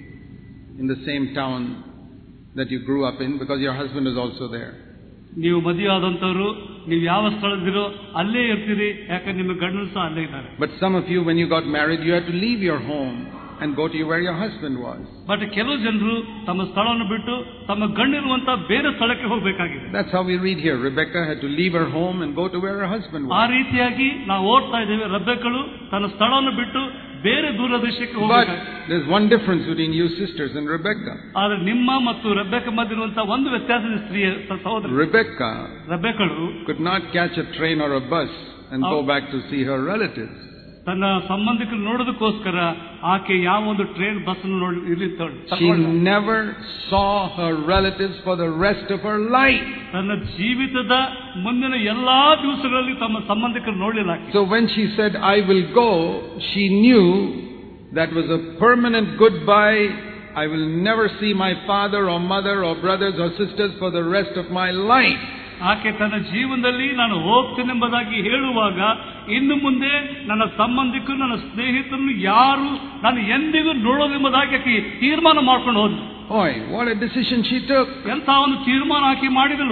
in the same town that you grew up in because your husband is also there. ನೀವು ಮದುವೆ ಆದಂತವರು ನೀವು ಯಾವ ಸ್ಥಳದಿರೋ ಅಲ್ಲೇ ಇರ್ತೀರಿ, ಯಾಕಂದ್ರೆ ನಿಮ್ಮ ಗಂಡನು ಸಹ ಅಲ್ಲೇ ಇದ್ದಾರೆ. But some of you when you got married you had to leave your home and go to where your husband was. But ಕೆಲವು ಜನರು ತಮ್ಮ ಸ್ಥಳವನ್ನು ಬಿಟ್ಟು ತಮ್ಮ ಗಂಡಿರುವಂತ ಬೇರೆ ಸ್ಥಳಕ್ಕೆ ಹೋಗಬೇಕಾಗಿದೆ. That's how we read here. Rebecca had to leave her home and go to where her husband was. ಆ ರೀತಿಯಾಗಿ ನಾವು ಓದ್ತಾ ಇದ್ದೇವೆ, ರೆಬೆಕ್ಕಳು ತನ್ನ ಸ್ಥಳವನ್ನು ಬಿಟ್ಟು ಬೇರೆ ದೂರ ದೇಶಕ್ಕೆ ಹೋಗಬೇಕಾಗಿದೆ. But there's one difference between you sisters and Rebecca. ಆದರೆ ನಿಮ್ಮ ಮತ್ತು ರೆಬೆಕ್ಕ ಮಧ್ಯೆ ಒಂದು ವ್ಯತ್ಯಾಸ ಇದೆ. ಸ್ತ್ರೀಯ ಸಹೋದರಿ Rebecca ರೆಬೆಕ್ಕಳು could not catch a train or a bus and go back to see her relatives. ತನ್ನ ಸಂಬಂಧಿಕರು ನೋಡೋದಕ್ಕೋಸ್ಕರ ಆಕೆ ಯಾವ ಒಂದು ಟ್ರೈನ್ ಬಸ್ ನೋಡಿ ಇರ್ಲಿತ್ತಾಳೆ. She never saw her relatives for the rest of her life. ತನ್ನ ಜೀವಿತದ ಮುಂದಿನ ಎಲ್ಲಾ ದಿವಸಗಳಲ್ಲಿ ತಮ್ಮ ಸಂಬಂಧಿಕರು ನೋಡಲಿಲ್ಲ. So when she said I will go, she knew that was a permanent goodbye. I will never see my father or mother or brothers or sisters for the rest of my life. ಆಕೆ ತನ್ನ ಜೀವನದಲ್ಲಿ ನಾನು ಹೋಗ್ತೇನೆಂಬುದಾಗಿ ಹೇಳುವಾಗ ಇನ್ನು ಮುಂದೆ ನನ್ನ ಸಂಬಂಧಿಕರು ನನ್ನ ಸ್ನೇಹಿತರನ್ನು ಯಾರು ನಾನು ಎಂದಿಗೂ ನೋಡೋದೆಂಬುದಾಗಿ ಆಕೆ ತೀರ್ಮಾನ ಮಾಡ್ಕೊಂಡು ಹೋದ್ಲು. Boy, what a decision she took. ಎಂಥ ಒಂದು ತೀರ್ಮಾನ ಆಕೆ ಮಾಡಿದಳು.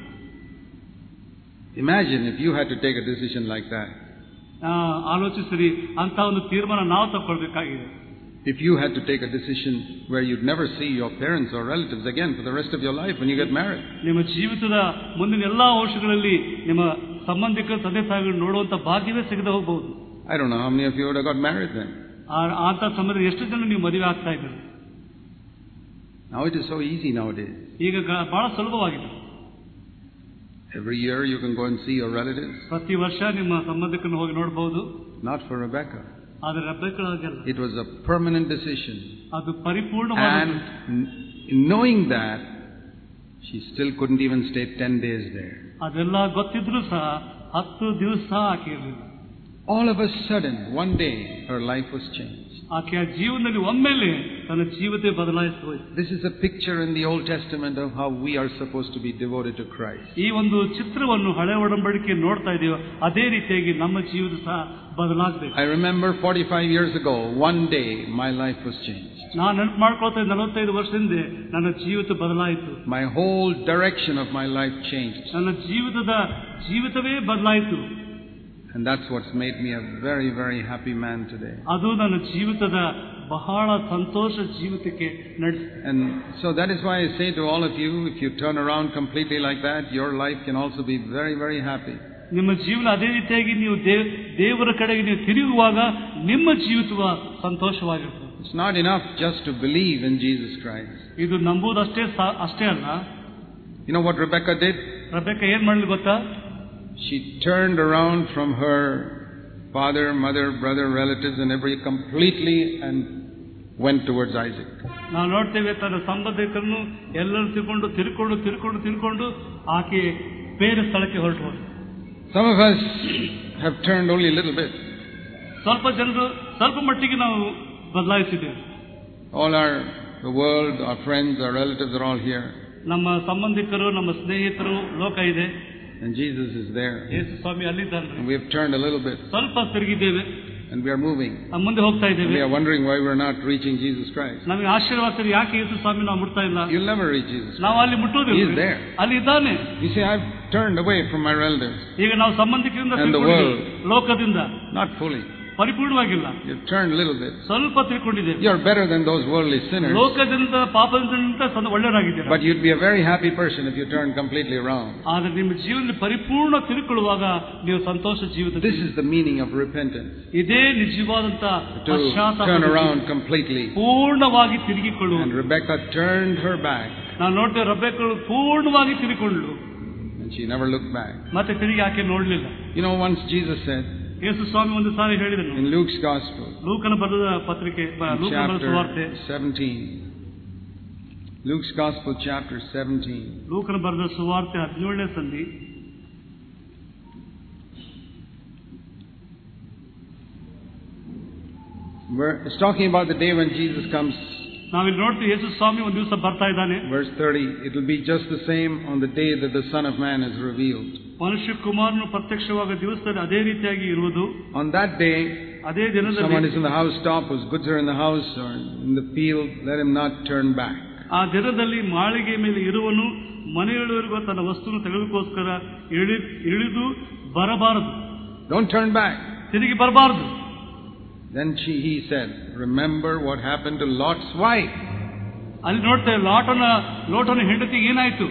Imagine if you had to take a decision like that. ಆಲೋಚಿಸಿರಿ, ಅಂತ ಒಂದು ತೀರ್ಮಾನ ನಾವು ತಗೊಳ್ಬೇಕಾಗಿದೆ. If you had to take a decision where you'd never see your parents or relatives again for the rest of your life when you get married. ನಿಮ್ಮ ಜೀವಿತದ ಮುಂದಿನ ಎಲ್ಲಾ ವರ್ಷಗಳಲ್ಲಿ ನಿಮ್ಮ ಸಂಬಂಧಿಕರ ತಂದೆ ತಾಯಿಗಳು ನೋಡುವಂತ ಭಾಗ್ಯವೇ ಸಿಗದೆ ಹೋಗಬಹುದು. I don't know how many of you would have got married then. ಅಂತ ಸಮಯದಲ್ಲಿ ಎಷ್ಟು ಜನ ನೀವು ಮದುವೆ ಆಗ್ತಾ ಇದ್ದೀರಿ? Now it is so easy nowadays. ಈಗ ಬಹಳ ಸುಲಭವಾಗಿದೆ. Every year you can go and see your relatives. ಪ್ರತಿ ವರ್ಷ ನಿಮ್ಮ ಸಂಬಂಧಿಕರನ್ನು ಹೋಗಿ ನೋಡಬಹುದು. Not for Rebecca. ಆದರೆ ರೆಬೆಕ್ಕಳಾಗಲ್ಲ. It was a permanent decision. ಅದು ಪರಿಪೂರ್ಣವಾದ. And knowing that, she still couldn't even stay ten days there. ಅದೆಲ್ಲ ಗೊತ್ತಿದ್ರು ಸಹ ಹತ್ತು ದಿವಸ ಆಕೆ ಇರಲಿಲ್ಲ. All of a sudden, one day, her life was changed. ಆಕೆಯ ಜೀವನದಲ್ಲಿ ಒಮ್ಮೆಲೆ ತನ್ನ ಜೀವಿತ ಬದಲಾಯಿಸಿ ಹೋಯಿತು. This is a picture in the Old Testament of how we are supposed to be devoted to Christ. ಈ ಒಂದು ಚಿತ್ರವನ್ನು ಹಳೆ ಒಡಂಬಡಿಕೆ ನೋಡ್ತಾ ಇದ್ದೀವಿ, ಅದೇ ರೀತಿಯಾಗಿ ನಮ್ಮ ಜೀವಿತ ಸಹ ಬದಲಾಗಬೇಕು. I remember forty-five years ago, one day my life was changed. ನಾನು ನೆನಪು ಮಾಡ್ಕೊಳ್ತಾ ನಲವತ್ತೈದು ವರ್ಷದಿಂದ ನನ್ನ ಜೀವಿತ ಬದಲಾಯಿತು. My whole direction of my life changed. ನನ್ನ ಜೀವಿತದ ಜೀವಿತವೇ ಬದಲಾಯಿತು. And that's what's made me a very, very happy man today. ಅದು ನನ್ನ ಜೀವಿತದ ಬಹಳ ಸಂತೋಷ ಜೀವಿತಕ್ಕೆ ನಡೆಸಿದೆ. And so that is why I say to all of you, if you turn around completely like that, your life can also be very, very happy. ನಿಮ್ಮ ಜೀವನ ಅದೇ ರೀತಿಯಾಗಿ ನೀವು ದೇವರ ಕಡೆಗೆ ನೀವು ತಿರುಗುವಾಗ ನಿಮ್ಮ ಜೀವಿತವ ಸಂತೋಷವಾಗಿರುತ್ತದೆ. It's not enough just to believe in Jesus Christ. ಇದು ನಂಬುವುದಷ್ಟೇ ಅಷ್ಟೇ ಅಲ್ಲ. You know what Rebecca did? ರೆಬೆಕ್ಕ ಏನ್ ಮಾಡಲಿ ಗೊತ್ತಾ? She turned around from her father, mother, brother, relatives, and every completely, and went towards Isaac. ನಾವು ನೋಡ್ತೇವೆ ತನ್ನ ಸಂಬಂಧಿಕರನ್ನು ಎಲ್ಲರೂ ತಿಳ್ಕೊಂಡು ತಿರ್ಕೊಂಡು ತಿರ್ಕೊಂಡು ತಿರ್ಕೊಂಡು ಆಕೆ ಬೇರೆ ಸ್ಥಳಕ್ಕೆ ಹೊರಟು ಹೋದ. Some of us have turned only a little bit. ಸ್ವಲ್ಪ ಜನರು ಸ್ವಲ್ಪ ಮಟ್ಟಿಗೆ ನಾವು ಬದಲಾಯಿಸಿದ್ದೇವೆ. All our the world, our friends, our relatives are all here. ನಮ್ಮ ಸಂಬಂಧಿಕರು, ನಮ್ಮ ಸ್ನೇಹಿತರು, ಲೋಕ ಇದೆ. And Jesus is there. Yesu Swami ಅಲ್ಲಿದ್ದಾನೆ. We have turned a little bit. ಸ್ವಲ್ಪ ತಿರುಗಿದ್ದೇವೆ. And we are moving. ಮುಂದೆ ಹೋಗ್ತಾ ಇದ್ದೇವೆ. We are wondering why we are not reaching Jesus Christ. ನಮಗೆ ಆಶೀರ್ವಾದ ಯಾಕೆ ಯೇಸು ಸ್ವಾಮಿ ನಾವು ಮುಟ್ತಾ ಇಲ್ಲ? You'll never reach Jesus. ನಾವು ಅಲ್ಲಿ ಮುಟ್ಟೋದಿಲ್ಲ. He is there. ಅಲ್ಲಿ ಇದ್ದಾನೆ. You see, I've turned away from my relatives. ಈಗ ನಾವು ಸಂಬಂಧಿಕರಿಂದ And the world. ಲೋಕದಿಂದ Not fully. ಪರಿಪೂರ್ಣವಾಗಿಲ್ಲ. You've turned a little bit. ಸ್ವಲ್ಪ ತಿಳ್ಕೊಂಡಿದ್ದೇವೆ. You're better than those worldly sinners. ಲೋಕದಿಂದ ಪಾಪದಿಂದ ಒಳ್ಳೆಯರಾಗಿದ್ದೀರಾ. But you'd be a very happy person if you turned completely around. ಆದರೆ ನಿಮ್ಮ ಜೀವನದಲ್ಲಿ ಪರಿಪೂರ್ಣ ತಿರುಕೊಳ್ಳುವಾಗ ನೀವು ಸಂತೋಷ ಜೀವಿತ. This is the meaning of repentance. ಇದೇ ನಿಜವಾದಂತ ಪಶ್ಚಾತ್ತಾಪ. Turn around completely. ಪೂರ್ಣವಾಗಿ ತಿರುಗಿಕೊಳ್ಳುವುದು. And Rebecca turned her back. ನಾವು ನೋಡ್ತೇವೆ ರೆಬೆಕ್ಕಳು ಪೂರ್ಣವಾಗಿ ತಿರುಗಿಕೊಂಡಳು. And she never looked back. ಮತ್ತೆ ತಿರುಗಿ ಆಕೆ ನೋಡಲಿಲ್ಲ. You know, once Jesus said, ಯೇಸು ಸ್ವಾಮಿ ಒಂದು ಸಾರಿ ಹೇಳಿದನು in Luke's Gospel, ಲೂಕನ ಬರೆದ ಪತ್ರಿಕೆ, ಲೂಕನ ಬರೆದ ಸುವಾರ್ತೆ seventeen, Luke's Gospel chapter seventeen, ಲೂಕನ ಬರೆದ ಸುವಾರ್ತೆ ಹದಿನೇಳನೇ ಸಂಧಿ where it's talking about the day when Jesus comes. ನಾವಿಲ್ಲಿ ನೋಡ್ತೀವಿ ಯೇಸು ಸ್ವಾಮಿ ಒಂದು ದಿವಸ ಬರ್ತಾ ಇದ್ದಾನೆ. Verse thirty, it will be just the same on the day that the Son of Man is revealed. ಮನುಷ್ಯ ಕುಮಾರನು ಪ್ರತ್ಯಕ್ಷವಾದ ದಿವಸದಲ್ಲಿ ಅದೇ ರೀತಿಯಾಗಿ ಇರುವುದು. On that day, ಅದೇ ದಿನದಲ್ಲಿ someone is in the housetop, whose goods are in the house or in the field, let him not turn back. ಆ ದಿನದಲ್ಲಿ ಮಾಳಿಗೆ ಮೇಲೆ ಇರುವನು ಮನೆಯೊಳಗಿರುವ ತನ್ನ ವಸ್ತುವನ್ನು ತೆಗೆದುಕೋಸ್ಕರ ಇಳಿದು ಬರಬಾರದು. Don't turn back. ತಿರುಗಿ ಬರಬಾರದು. Then she, he said, remember what happened to Lot's wife. ಅಲ್ಲಿ ನೋಡ್ತೇವೆ ಲಾಟನ ಲೋಟನ ಹೆಂಡತಿಗೆ ಏನಾಯ್ತು?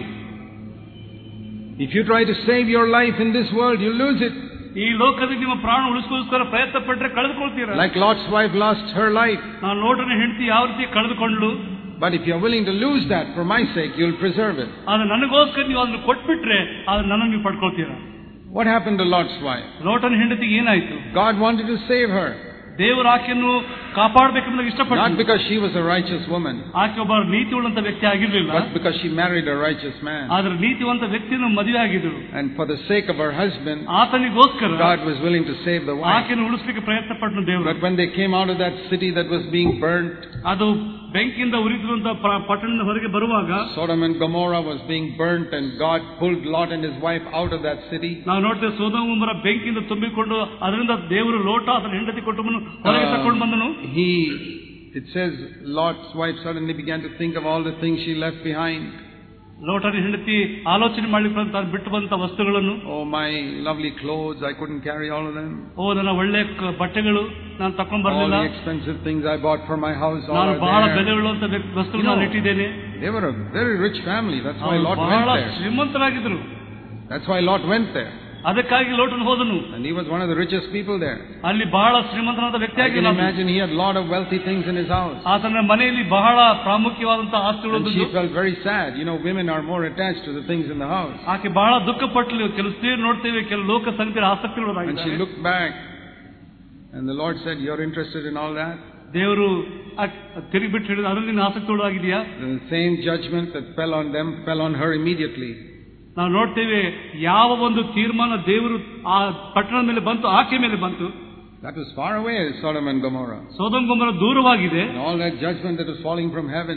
If you try to save your life in this world, you lose it. ಈ ಲೋಕದಲ್ಲಿ ನಿಮ್ಮ ಪ್ರಾಣ ಉಳಿಸಿಕೊಳ್ಳೋಸ್ಕರ ಪ್ರಯತ್ನ ಪಟ್ಟರೆ ಕಳೆದುಕೊಳ್ತೀರಾ. Like Lot's wife lost her life. ನಾನು ಲೋಟನ ಹೆಂಡತಿ ಯಾವ ರೀತಿ ಕಳೆದುಕೊಂಡ್ಲು. But if you're willing to lose that for my sake, you'll preserve it. ಆದ್ರೆ ನನಗೋಸ್ಕರ ನೀವು ಅದನ್ನು ಕೊಟ್ಬಿಟ್ರೆ ಆದ್ರೆ ನನ್ನನ್ನು ನೀವು ಪಡ್ಕೊಳ್ತೀರಾ. What happened to Lot's wife? ಲೋಟನ ಹೆಂಡತಿಗೆ ಏನಾಯ್ತು? God wanted to save her. ದೇವರು ಆಕೆಯನ್ನು ಕಾಪಾಡಬೇಕೆಂದು ಇಷ್ಟಪಟ್ಟರು. Not because she was a righteous woman. ಆಕೆ ಒಬ್ಬ ನೀತಿಯುಳ್ಳಂತ ವ್ಯಕ್ತಿ ಆಗಿರಲಿಲ್ಲ. But because she married a righteous man. ಆದ್ರೆ ನೀತಿವಂತ ವ್ಯಕ್ತಿಯನ್ನು ಮದುವೆ ಆಗಿದ್ರು. And for the sake of her husband, ಆತನಿಗೋಸ್ಕರ God was willing to save the wife. ಆಕೆಯನ್ನು ಉಳಿಸಲಿಕ್ಕೆ ಪ್ರಯತ್ನ ಪಟ್ಟನು ದೇವರು. But when they came out of that city that was being burnt, ಅದು ಬೆಂಕಿಯಿಂದ ಉರಿದಿರುವಂತ ಪಟ್ಟಣದ ಹೊರಗೆ ಬರುವಾಗ Sodom and Gomorrah was being burnt and God pulled Lot and his wife out of that city. ನಾವು ನೋಡ್ತೇವೆ ಸೊದೋಮ್ ಗೊಮೋರ ಬೆಂಕಿಯಿಂದ ತುಂಬಿಕೊಂಡು ಅದರಿಂದ ದೇವರು ಲೋಟ ಅದರ ಹೆಂಡತಿ ಕುಟುಂಬವನ್ನು ಹೊರಗೆ ತಕೊಂಡು ಬಂದನು. He, it says, Lot's wife suddenly began to think of all the things she left behind. ಲೋಟನ ಹೆಂಡತಿ ಆಲೋಚನೆ ಮಾಡಲಿಕ್ಕೆ ತಾನು ಬಿಟ್ಟು ಬಂದ ವಸ್ತುಗಳನ್ನು. Oh, my lovely clothes, I couldn't carry all of them. ಓ ನನ್ನ ಒಳ್ಳೆ ಬಟ್ಟೆಗಳು ನಾನು ತಕೊಂಡು ಬರಲಿಲ್ಲ. All the expensive things I bought for my house, all ನಾನು are ಬಹಳ there. ಬೆಲೆಯುಳ್ಳಂತ ವಸ್ತುಗಳನ್ನು ನಾನು ಇಟ್ಟಿದ್ದೇನೆ. They were a very rich family. That's why Lot went ಬಹಳ there. ಶ್ರೀಮಂತರಾಗಿದ್ರು. That's why Lot went there. ಅದಕ್ಕಾಗಿ ಲೋಟನು ಹೋದನು. And he was one of the richest people there. ಅಲ್ಲಿ ಬಹಳ ಶ್ರೀಮಂತನಾದ ವ್ಯಕ್ತಿ I ಆಗಿ can imagine he had a lot of wealthy things in his house. ಆತನ ಮನೆಯಲ್ಲಿ ಬಹಳ ಪ್ರಾಮುಖ್ಯವಾದಂತಹ ಆಸ್ತಿಗಳು. And she felt very sad. You know, women are more attached to the things in the house. ಆಕೆ ಬಹಳ ದುಃಖಪಟ್ಟಳು. ಕೆಲವು ಸ್ತ್ರೀಯರು ನೋಡ್ತೇವೆ ಕೆಲವು ಲೋಕ ಸಂಗತಿಗಳ ಆಸಕ್ತಿಗಳಾಗಿದ್ದಾರೆ. And she looked back and the Lord said, you're interested in all that? ದೇವರು ತಿರುಗಿಬಿಟ್ಟು ಹೇಳಿದ ಅದರಲ್ಲಿ ನೀನು ಆಸಕ್ತಿಗಳಾಗಿದೆಯಾ? The same judgment that fell on them fell on her immediately. ನಾವು ನೋಡ್ತೇವೆ ಯಾವ ಒಂದು ತೀರ್ಮಾನ ದೇವರು ಆ ಪಟ್ಟಣದ ಮೇಲೆ ಬಂತು ಆಕೆ ಮೇಲೆ ಬಂತು. That was far away, Sodom and Gomorrah. Sodom Gomorrah ದೂರವಾಗಿದೆ. And all that judgment that was falling from heaven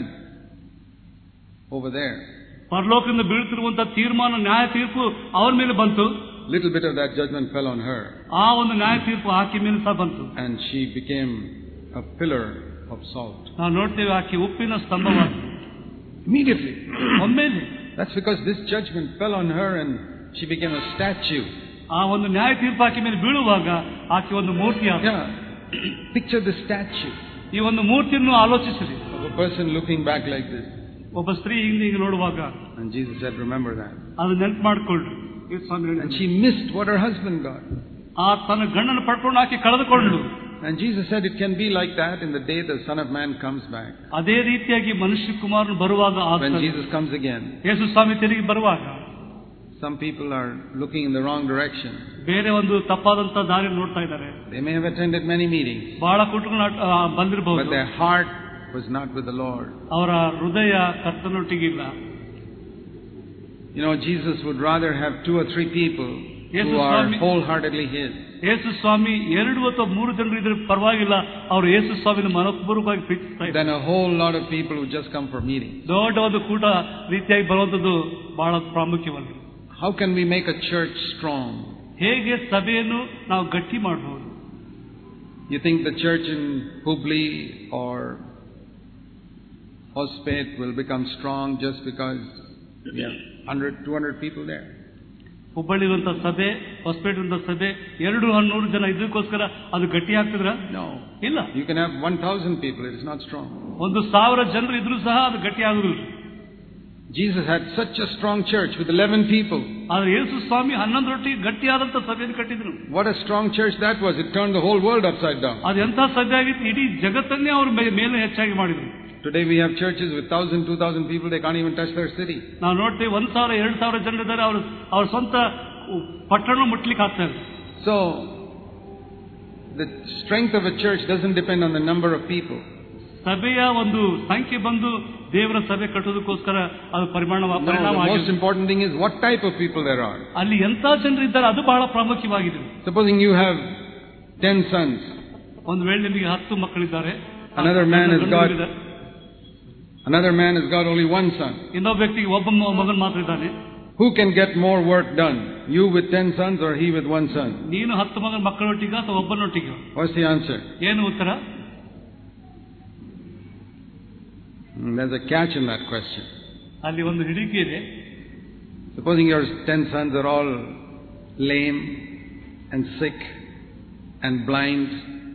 over there. ಪರಲೋಕದಿಂದ ಬೀಳುತ್ತಿರುವಂತಹ ತೀರ್ಮಾನ ನ್ಯಾಯ ತೀರ್ಪು ಅವರ ಮೇಲೆ ಬಂತು. Little bit of that judgment fell on her. ಆ ಒಂದು ನ್ಯಾಯ ತೀರ್ಪು ಆಕೆ ಮೇಲೆ ಸಹ ಬಂತು. And she became a pillar of salt. ನಾವು ನೋಡ್ತೇವೆ ಆಕೆ ಉಪ್ಪಿನ ಸ್ತಂಭವಾಯಿತು. Immediately. ಒಮ್ಮೆಲೆ. That's because this judgment fell on her and she became a statue. ಆ ಒಂದು ನ್ಯಾಯ ತೀರ್ಪು ಆಕೆ ಮೇಲೆ ಬೀಳುವಾಗ ಆಕೆ ಒಂದು ಮೂರ್ತಿ ಆದ. Yeah. Picture the statue. ಈ ಒಂದು ಮೂರ್ತಿಯನ್ನು ಆಲೋಚಿಸಿರಿ. Of a person looking back like this. ಒಬ್ಬ ಸ್ತ್ರೀ ಹಿಂದೆ ಹಿಂಗೆ ನೋಡುವಾಗ. And Jesus said, remember that. ಅದು ನೆನಪು ಮಾಡಿಕೊಳ್ಳ್ರಿ. And she missed what her husband got. ಆ ತನ್ನ ಗಂಡನ ಪಡ್ಕೊಂಡು ಆಕೆ ಕಳೆದುಕೊಂಡ್ಳು. And Jesus said it can be like that in the day the Son of Man comes back. ಅದೇ ರೀತಿಯಾಗಿ ಮನುಷ್ಯ ಕುಮಾರನು ಬರುವಾಗ when Jesus comes again. ಯೇಸು ಸ್ವಾಮಿ ತಿರುಗಿ ಬರುವಾಗ. Some people are looking in the wrong direction. ಬೇರೆ ಒಂದು ತಪ್ಪಾದಂತ ದಾರಿ ನೋಡ್ತಾ ಇದ್ದಾರೆ. They may have attended many meetings. ಬಹಳ ಕೂಟಗಳು ಬಂದಿರಬಹುದು. But their heart was not with the Lord. ಅವರ ಹೃದಯ ಕರ್ತನೊಟ್ಟಿಗಿಲ್ಲ. You know, Jesus would rather have two or three people who are wholeheartedly His. ಯೇಸು ಸ್ವಾಮಿ ಎರಡು ಅಥವಾ ಮೂರು ಜನರು ಇದ್ರೆ ಪರವಾಗಿಲ್ಲ, ಅವರು ಯೇಸು ಸ್ವಾಮಿನ ಮನಪೂರ್ವಕವಾಗಿ ಪ್ರೀತಿಸ್ತಾ ಇದ್ದಾರೆ. Then a whole lot of people who just come for meetings. ದೊಡ್ಡ ಒಂದು ಕೂಟ ರೀತಿಯಾಗಿ ಬರುವಂತದ್ದು ಬಹಳ ಪ್ರಾಮುಖ್ಯವಲ್ಲ. How can we make a church strong? ಹೇಗೆ ಸಭೆಯನ್ನು ನಾವು ಗಟ್ಟಿ ಮಾಡಬಹುದು? You think the church in Hubli or Hospet will become strong just because we have one hundred, two hundred people there? ಹುಬ್ಬಳ್ಳಿರುವಂತ ಸಭೆ, ಹೊಸಪೇಟೆ ಸಭೆ, ಎರಡು ನೂರು ಜನ ಇದಕ್ಕೋಸ್ಕರ ಅದು ಗಟ್ಟಿ ಆಗ್ತಿದ್ರ? No. ಇಲ್ಲ. You can have one thousand people, it is not strong. ಒಂದು ಸಾವಿರ ಜನರು ಇದ್ರೂ ಸಹ ಅದು ಗಟ್ಟಿ ಆಗುದಿಲ್ಲ. Jesus had such a strong church with eleven people. ಆದರೆ ಯೇಸು ಸ್ವಾಮಿ ಹನ್ನೊಂದು ರೊಟ್ಟಿಗೆ ಗಟ್ಟಿಯಾದಂತ ಸಭೆಯನ್ನು ಕಟ್ಟಿದ್ರು. What a strong church that was. It turned the whole world upside down. ಅದು ಎಂತ ಸಭೆ ಆಗಿತ್ತು, ಇಡೀ ಜಗತ್ತನ್ನೇ ಅವರು ಮೇಲೆ ಹೆಚ್ಚಾಗಿ ಮಾಡಿದ್ರು. Today we have churches with one thousand, two thousand people, they can't even touch their city. ನಾವು ನೋಡ್ತೀವಿ ಒಂದು ಸಾವಿರ ಎರಡು ಸಾವಿರ ಜನರಿದ್ದಾರೆ, ಅವರು ಅವ್ರ ಸ್ವಂತ ಪಟ್ಟಣ ಮುಟ್ಲಿಕ್ಕೆ ಆಗ್ತಾ ಇದೆ. So the strength of a church doesn't depend on the number of people. ಸಭೆಯ ಒಂದು ಸಂಖ್ಯೆ ಬಂದು ದೇವರ ಸಭೆ ಕಟ್ಟೋದಕ್ಕೋಸ್ಕರ ಅದು ಪರಿಮಾಣ ಪರಿಣಾಮ. The most important thing is what type of people there are. ಅಲ್ಲಿ ಎಂತ ಜನರು ಇದ್ದಾರೆ ಅದು ಬಹಳ ಪ್ರಾಮುಖ್ಯವಾಗಿದೆ. Supposing you have ten sons. ಒಂದು ವೇಳೆ ನಿಮಗೆ ಹತ್ತು ಮಕ್ಕಳಿದ್ದಾರೆ. Another man has got Another man has got only one son. ಇನ್ನೊಬ್ಬ ವ್ಯಕ್ತಿಗೆ ಒಬ್ಬ ಮಗನ ಮಾತ್ರ ಇದ್ದಾನೆ. Who can get more work done? You with ten sons or he with one son? ನೀನು ಹತ್ತು ಮಗನ ಮಕ್ಕಳೊಟ್ಟಿಗೆ ಅಥವಾ ಒಬ್ಬನೊಟ್ಟಿಗೆ? What's the answer? ಏನು ಉತ್ತರ? There's a catch in that question. ಅಲ್ಲಿ ಒಂದು ಹಿಡಿಕೆ ಇದೆ. Supposing your ten sons are all lame and sick and blind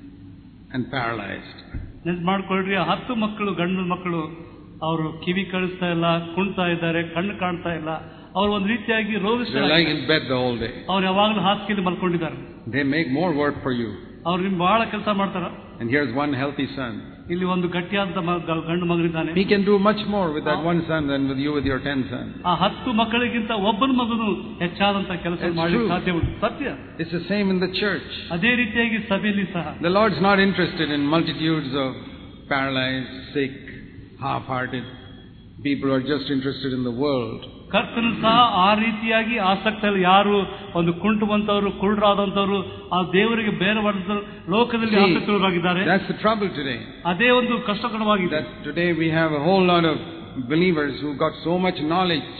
and paralyzed. ನೆನ್ಪು ಮಾಡ್ಕೊಳ್ರಿ, ಹತ್ತು ಮಕ್ಕಳು ಗಂಡು ಮಕ್ಕಳು ಅವರು ಕಿವಿ ಕೇಳಿಸ್ತಾ ಇಲ್ಲ, ಕುಣ್ತಾ ಇದ್ದಾರೆ, ಕಣ್ಣು ಕಾಣ್ತಾ ಇಲ್ಲ, ಅವರು ಒಂದು ರೀತಿಯಾಗಿ ರೋಗಿಷ್ಠರಾಗಿದ್ದಾರೆ. ಅವ್ರು ಯಾವಾಗಲೂ ಹಾಸಿಗೆಯಲ್ಲಿ ಮಲ್ಕೊಂಡಿದ್ದಾರೆ. They make more work for you. ಅವ್ರು ನಿಮ್ ಬಹಳ ಕೆಲಸ ಮಾಡ್ತಾರ. And here's one healthy son. ಇಲ್ಲಿ ಒಂದು ಗಟ್ಟಿಯಾದ ಗಂಡು ಮಗನಿದ್ದಾನೆ. He can do much more with that one son than with you with your ten sons. ಆ ಹತ್ತು ಮಕ್ಕಳಿಗಿಂತ ಒಬ್ಬನ ಮಗನು ಹೆಚ್ಚಾದಂತ ಕೆಲಸ ಮಾಡಲಿಕ್ಕೆ ಸಾಧ್ಯ ಉಂಟು. ಸತ್ಯ. It's the same in the church. ಅದೇ ರೀತಿಯಾಗಿ ಸಭೆಯಲ್ಲಿ ಸಹ. The Lord's not interested in multitudes of paralyzed, sick, half-hearted people who are just interested in the world. ಕರ್ತನು ಸಹ ಆ ರೀತಿಯಾಗಿ ಆಸಕ್ತರು ಯಾರು ಒಂದು ಕುಂಟುವಂತವರು, ಕುರುಡರಾದಂತವರು, ಆ ದೇವರಿಗೆ ಬೇರೆ ಲೋಕದಲ್ಲಿ ಆಸಕ್ತರಾಗಿದ್ದಾರೆ. That's the trouble today. ಅದೇ ಒಂದು ಕಷ್ಟಕರವಾಗಿದೆ. That today we have a whole lot of believers who got so much knowledge.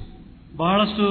ಬಹಳಷ್ಟು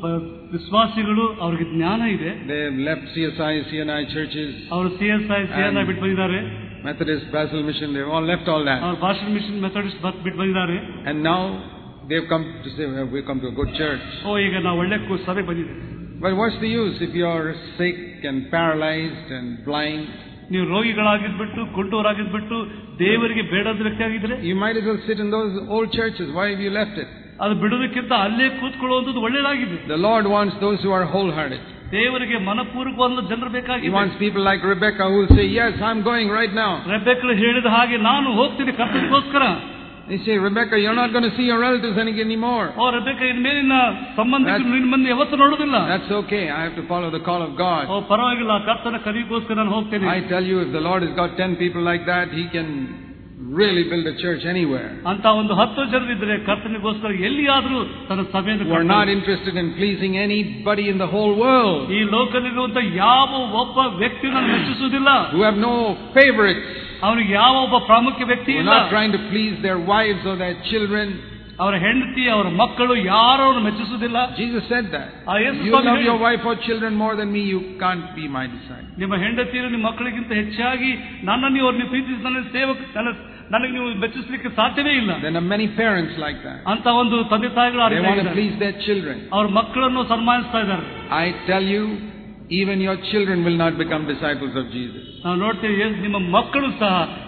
ವಿಶ್ವಾಸಿಗಳು ಅವರಿಗೆ ಜ್ಞಾನ ಇದೆ. They have left C S I, C N I churches. ಅವರು C S I, C N I ಬಿಟ್ಟು ಬಂದಿದ್ದಾರೆ. Methodist, Basil Mission, they've all left all that. ಅವರು Basel mission, Methodist ಬಿಟ್ಟು ಬಂದಿದ್ದಾರೆ. And now they've come to say, we've come to a good church. ಓ, ಈಗ ನಾವು ಒಳ್ಳೆ ಸಭೆ ಬಂದಿದೆ. But what's the use if you're sick and paralyzed and blind? ನೀವು ರೋಗಿಗಳಾಗಿದ್ಬಿಟ್ಟು, ಕುಂಟೂರಾಗಿದ್ಬಿಟ್ಟು, ದೇವರಿಗೆ ಬೇಡದ ವ್ಯಕ್ತಿ ಆಗಿದ್ರೆ you might as well sit in those old churches. Why have you left it? ಅದು ಬಿಡುವುದಕ್ಕಿಂತ ಅಲ್ಲೇ ಕೂತ್ಕೊಳ್ಳುವಂಥದ್ದು ಒಳ್ಳೆಯದಾಗಿದೆ. The Lord wants those who are wholehearted. ದೇವರಿಗೆ ಮನಪೂರ್ವಕವಾದ ಜನರು ಬೇಕಾಗಿದೆ. He wants people like Rebecca who will say, yes, I'm going right now. ರೆಬೆಕ್ಕಳು ಹೇಳಿದ ಹಾಗೆ ನಾನು ಹೋಗ್ತೀನಿ ಕರ್ತನಿಗೋಸ್ಕರ. They say, Rebecca, you're not going to see your relatives anymore. ಓ ರೆಬೆಕ್ಕ, ಇನ್ಮೇಲಿನ ಸಂಬಂಧಿಕರು ನಿಮ್ಮನ್ನು ಯಾವತ್ತೂ ನೋಡುವುದಿಲ್ಲ. That's okay. I have to follow the call of God. ಓ ಪರವಾಗಿಲ್ಲ, ಕರ್ತನ ಕರೆಗೋಸ್ಕರ ನಾನು ಹೋಗ್ತೇನೆ. I tell you, if the Lord has got ten people like that, He can really build a church anywhere. ಅಂತ ಒಂದು ಹತ್ತು ಜನರಿದ್ರೆ ಕರ್ತನಿಗೋಸ್ಕರ ಎಲ್ಲಿಯಾದರೂ ತನ್ನ ಸಭೆಯನ್ನು who are not interested in pleasing anybody in the whole world. ಈ ಲೋಕದಲ್ಲಿರುವಂತ ಯಾವ ಒಬ್ಬ ವ್ಯಕ್ತಿಯನ್ನು ಮೆಚ್ಚಿಸುವುದಿಲ್ಲ. who have no favorites. ಅವರಿಗೆ ಯಾವ ಒಬ್ಬ ಪ್ರಾಮುಖ್ಯ ವ್ಯಕ್ತಿ ಇಲ್ಲ. not trying to please their wives or their children. ಅವರ ಹೆಂಡತಿ, ಅವರ ಮಕ್ಕಳು ಯಾರನ್ನು ಮೆಚ್ಚಿಸುವುದಿಲ್ಲ. Jesus said that. You love your wife or children more than me, you can't be my disciple. ನಿಮ್ಮ ಹೆಂಡತಿಯರು ನಿಮ್ಮ ಮಕ್ಕಳಿಗಿಂತ ಹೆಚ್ಚಾಗಿ ನನ್ನನ್ನು ನೀವು ಅವ್ರನ್ನ ಪ್ರೀತಿಸಿ ನನ್ನ ಸೇವಕ ನನಗೆ ನೀವು ಮೆಚ್ಚಿಸಲಿಕ್ಕೆ ಸಾಧ್ಯವೇ ಇಲ್ಲ. There are many parents like that. ಅಂತ ಒಂದು ತಂದೆ ತಾಯಿಗಳು they want to please their children. ಅವರ ಮಕ್ಕಳನ್ನು ಸನ್ಮಾನಿಸ್ತಾ ಇದ್ದಾರೆ. I tell you, even your children will not become disciples of Jesus. ನಾವು ನೋಡ್ತೀವಿ, ನಿಮ್ಮ ಮಕ್ಕಳು ಸಹ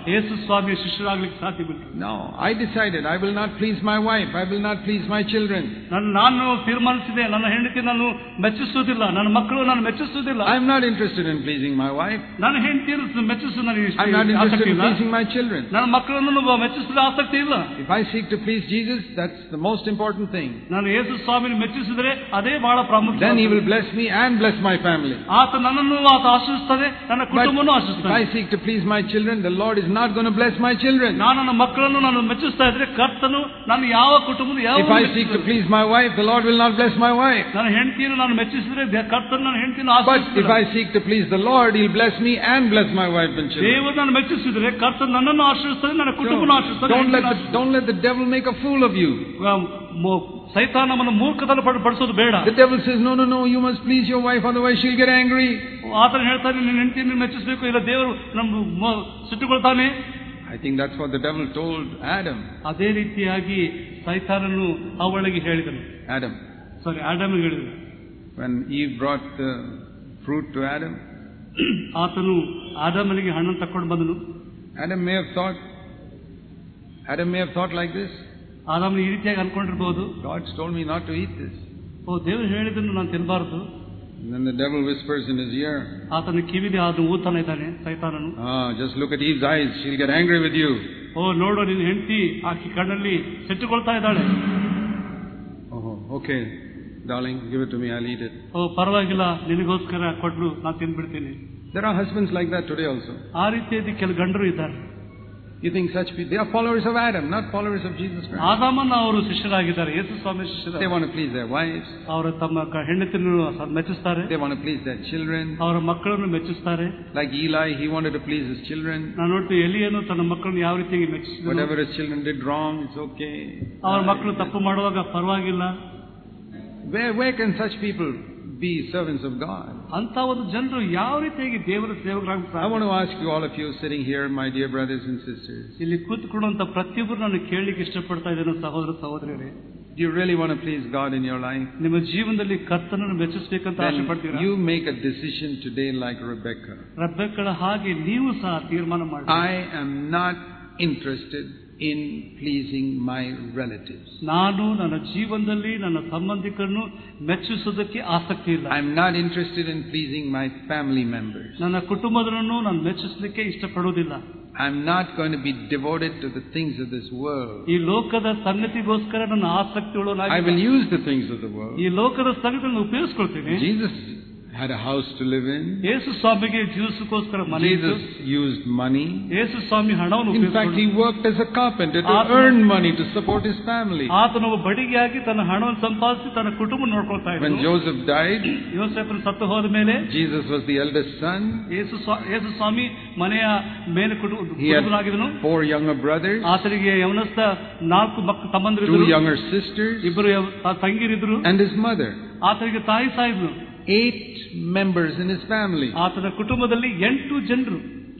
ಯೇಸು ಸ್ವಾಮಿಯ ಶಿಷ್ಯರಾಗಲಿಕ್ಕೆ ಸಾಧ್ಯವಿಲ್ಲ. No, I decided I will not please my wife, I will not please my children. ನಾನು ನಾನು ತೀರ್ಮಾನಿಸಿದೆ, ನನ್ನ ಹೆಂಡತಿ ನಾನು ಮೆಚ್ಚಿಸುವುದಿಲ್ಲ, ನನ್ನ ಮಕ್ಕಳು ನಾನು ಮೆಚ್ಚಿಸುವುದಿಲ್ಲ. I am not interested in pleasing my wife. ನನ್ನ ಹೆಂಡತಿಯನ್ನು ಮೆಚ್ಚಿಸು ನನಗೆ I am not interested in pleasing my children. ನನ್ನ ಮಕ್ಕಳನ್ನು ಮೆಚ್ಚಿಸಲು ಆಸಕ್ತಿ ಇಲ್ಲ. If I seek to please Jesus, that's the most important thing. ನಾನು ಯೇಸು ಸ್ವಾಮಿಯನ್ನು ಮೆಚ್ಚಿಸಿದರೆ ಅದೇ ಬಹಳ ಪ್ರಾಮುಖ್ಯ. Then he will bless me and bless my family. ಆತ ನನ್ನನ್ನು ಆತ ಆಶೀರ್ವದಿಸುತ್ತಾನೆ, ನನ್ನ ಕುಟುಂಬವನ್ನು ಆಶೀರ್ವದಿಸುತ್ತಾನೆ. If I seek to please my children, the Lord is not going to bless my children. ನಾನು ನನ್ನ ಮಕ್ಕಳನ್ನು ನಾನು ಮೆಚ್ಚಿಸ್ತಾ ಇದ್ರೆ ಕರ್ತನು ನಾನು ಯಾವ ಕುಟುಂಬದ ಯಾವ. If I seek to please my wife, the Lord will not bless my wife. ನನ್ನ ಹೆಂಡತಿಯನ್ನು ನಾನು ಮೆಚ್ಚಿಸಿದ್ರೆ ಕರ್ತನು ನನ್ನ ಹೆಂಡತಿಯನ್ನು ಆಶೀರ್ವದಿಸುತ್ತಾನೆ. But if I seek to please the Lord, he'll bless me and bless my wife and children. ದೇವರು ನಾನು ಮೆಚ್ಚಿಸಿದ್ರೆ ಕರ್ತನು ನನ್ನನ್ನು ಆಶೀರ್ವದಿಸುತ್ತಾನೆ, ನನ್ನ ಕುಟುಂಬವನ್ನು ಆಶೀರ್ವದಿಸುತ್ತಾನೆ. Don't let the, don't let the devil make a fool of you. ಸೈತಾನ ನಮ್ಮನ್ನು ಮೂರ್ಖತನ ಪಡಿಸೋದು ಬೇಡ. The devil says, no, no, no, you must please your wife, otherwise she'll get angry. ಆತನು ಹೇಳ್ತಾನೆ, ನಿನ್ನ ಹೆಂಡತಿಯನ್ನು ಮೆಚ್ಚಿಸಬೇಕು, ಇಲ್ಲ ದೇವರು ನಮ್ಮ ಸಿಟ್ಟುಕೊಳ್ತಾನೆ. I think that's what the devil told Adam. ಅದೇ ರೀತಿಯಾಗಿ ಸೈತಾನನು ಅವಳಿಗೆ ಹೇಳಿದನು. Adam. ಸಾರಿ, ಆಡಮ್ ಹೇಳಿದನು. When Eve brought the fruit to Adam, ಆತನು ಆದಾಮನಿಗೆ ಹಣ್ಣನ್ನು ತಕೊಂಡು ಬಂದನು. Adam may have thought, Adam may have thought like this. ಆದಾಮನು ಈ ರೀತಿಯಾಗಿ ಅನ್ಕೊಂಡಿರಬಹುದು, God told me not to eat this. ಓ, ದೇವರು ಹೇಳಿದನ್ನು ನಾನು ತಿನ್ನಬಾರದು. And then the devil whispers in his ear. ಆತನ ಕಿವಿಗೆ ಆತನು ಊತಾನೆ ಇದ್ದಾನೆ ಸೈತಾನನು. Ah, just look at Eve's eyes, she'll get angry with you. ಓ, ನೋಡು ನಿನ್ನ ಹೆಂಡತಿ ಆಕಿ ಕಣ್ಣಲ್ಲಿ ಸಿಟ್ಟುಕೊಳ್ತಾ ಇದ್ದಾಳೆ. Oh, okay, darling, give it to me, I'll eat it. ಓ, ಪರವಾಗಿಲ್ಲ, ನಿನಗೋಸ್ಕರ ಕೊಡ್ಲು ನಾನು ತಿನ್ಬಿಡ್ತೀನಿ. There are husbands like that today also. ಆ ರೀತಿಯಾಗಿ ಕೆಲ ಗಂಡರು ಇದ್ದಾರೆ. You think such people, they are followers of Adam, not followers of Jesus Christ. ಆದಾಮನ ಅವರು ಶಿಷ್ಯರಾಗಿದ್ದಾರೆ, ಯೇಸು ಸ್ವಾಮಿ ಶಿಷ್ಯರು. They want to please their wives. ಅವರು ತಮ್ಮ ಹೆಂಡತಿಯನ್ನು ಮೆಚ್ಚಿಸ್ತಾರೆ. They want to please their children. ಅವರ ಮಕ್ಕಳನ್ನು ಮೆಚ್ಚಿಸ್ತಾರೆ. Like Eli, he wanted to please his children. ನಾನು ನೋಡ್ತೀವಿ, ಎಲಿಯನು ತನ್ನ ಮಕ್ಕಳನ್ನು ಯಾವ ರೀತಿಯಾಗಿ ಮೆಚ್ಚಿಸಿದನು. Whatever his children did wrong, it's okay. ಅವರ ಮಕ್ಕಳು ತಪ್ಪು ಮಾಡುವಾಗ ಪರವಾಗಿಲ್ಲ. Where where can such people be servants of God? ಅಂತ ಒಂದು ಜನರು ಯಾವ ರೀತಿಯಾಗಿ ದೇವರ ಸೇವಕರಾಗ್ತಾರೆ? I want to ask you, all of you sitting here, my dear brothers and sisters. ಇಲ್ಲಿ ಕೂತ್ಕೊಳ್ಳುವಂತ ಪ್ರತಿಯೊಬ್ಬರು ನಾನು ಕೇಳಲಿಕ್ಕೆ ಇಷ್ಟಪಡ್ತಾ ಇದ್ದೇನೆ, ಸಹೋದರ ಸಹೋದರಿಯರೇ. Do you really want to please God in your life? ನಿಮ್ಮ ಜೀವನದಲ್ಲಿ ಕರ್ತನನ್ನು ಮೆಚ್ಚಿಸಬೇಕಂತ ಆಸೆ ಪಡ್ತೀರಾ? You make a decision today like Rebecca. ರೆಬೆಕ್ಕಳ ಹಾಗೆ ನೀವು ಸಹ ತೀರ್ಮಾನ ಮಾಡಿ. I am not interested in pleasing my relatives. ನಾನು ನನ್ನ ಜೀವನದಲ್ಲಿ ನನ್ನ ಸಂಬಂಧಿಕರನ್ನು ಮೆಚ್ಚಿಸೋದಕ್ಕೆ ಆಸಕ್ತಿ ಇಲ್ಲ. I am not interested in pleasing my family members. ನನ್ನ ಕುಟುಂಬದವರನ್ನು ನಾನು ಮೆಚ್ಚಿಸಲಿಕ್ಕೆ ಇಷ್ಟಪಡುವುದಿಲ್ಲ. I am not going to be devoted to the things of this world. ಈ ಲೋಕದ ಸಂಗತಿಗೋಸ್ಕರ ನನ್ನ ಆಸಕ್ತಿ ಉಳ್ಳವನಾಗಿ I will use the things of the world. ಈ ಲೋಕದ ಸಂಗತಿಗಳನ್ನು ಉಪಯೋಗಿಸಿಕೊಳ್ತೀನಿ. Jesus had a house to live in. ಯೇಸು ಸ್ವಾಮಿಗೆ ಜೀವಿಸೋಸ್ಕರ ಮನೆ ಇತ್ತು. Jesus used money. ಯೇಸು ಸ್ವಾಮಿ ಹಣವನ್ನು In fact, he worked as a carpenter to earn money to support his family. ಆತನು ಒಬ್ಬ ಬಡಿಗೆಯಾಗಿ ತನ್ನ ಹಣವನ್ನು ಸಂಪಾದಿಸಿ ತನ್ನ ಕುಟುಂಬ ನೋಡ್ಕೊಳ್ತಾ ಇದ್ದ. When Joseph died, ಯೋಸೇಫನು ಸತ್ತು ಹೋದ ಮೇಲೆ Jesus was the eldest son. ಯೇಸು ಯೇಸು ಸ್ವಾಮಿ ಮನೆಯ ಮೇಲೆ ಕುಟುಂಬನಾಗಿದ್ದನು. Four younger brothers. ಆತನಿಗೆ ಯವನಸ್ಥ ನಾಲ್ಕು ಮಕ್ಕಳು ತಮ್ಮಂದಿರಿದ್ದರು. Two younger sisters. ಇಬ್ಬರು ತಂಗಿರಿದ್ರು. And his mother. ಆತನಿಗೆ ತಾಯಿ ಸಾಯಿದ್ರು. Eight members in his family. ಆತನ ಕುಟುಂಬದಲ್ಲಿ ಎಂಟು ಜನರು.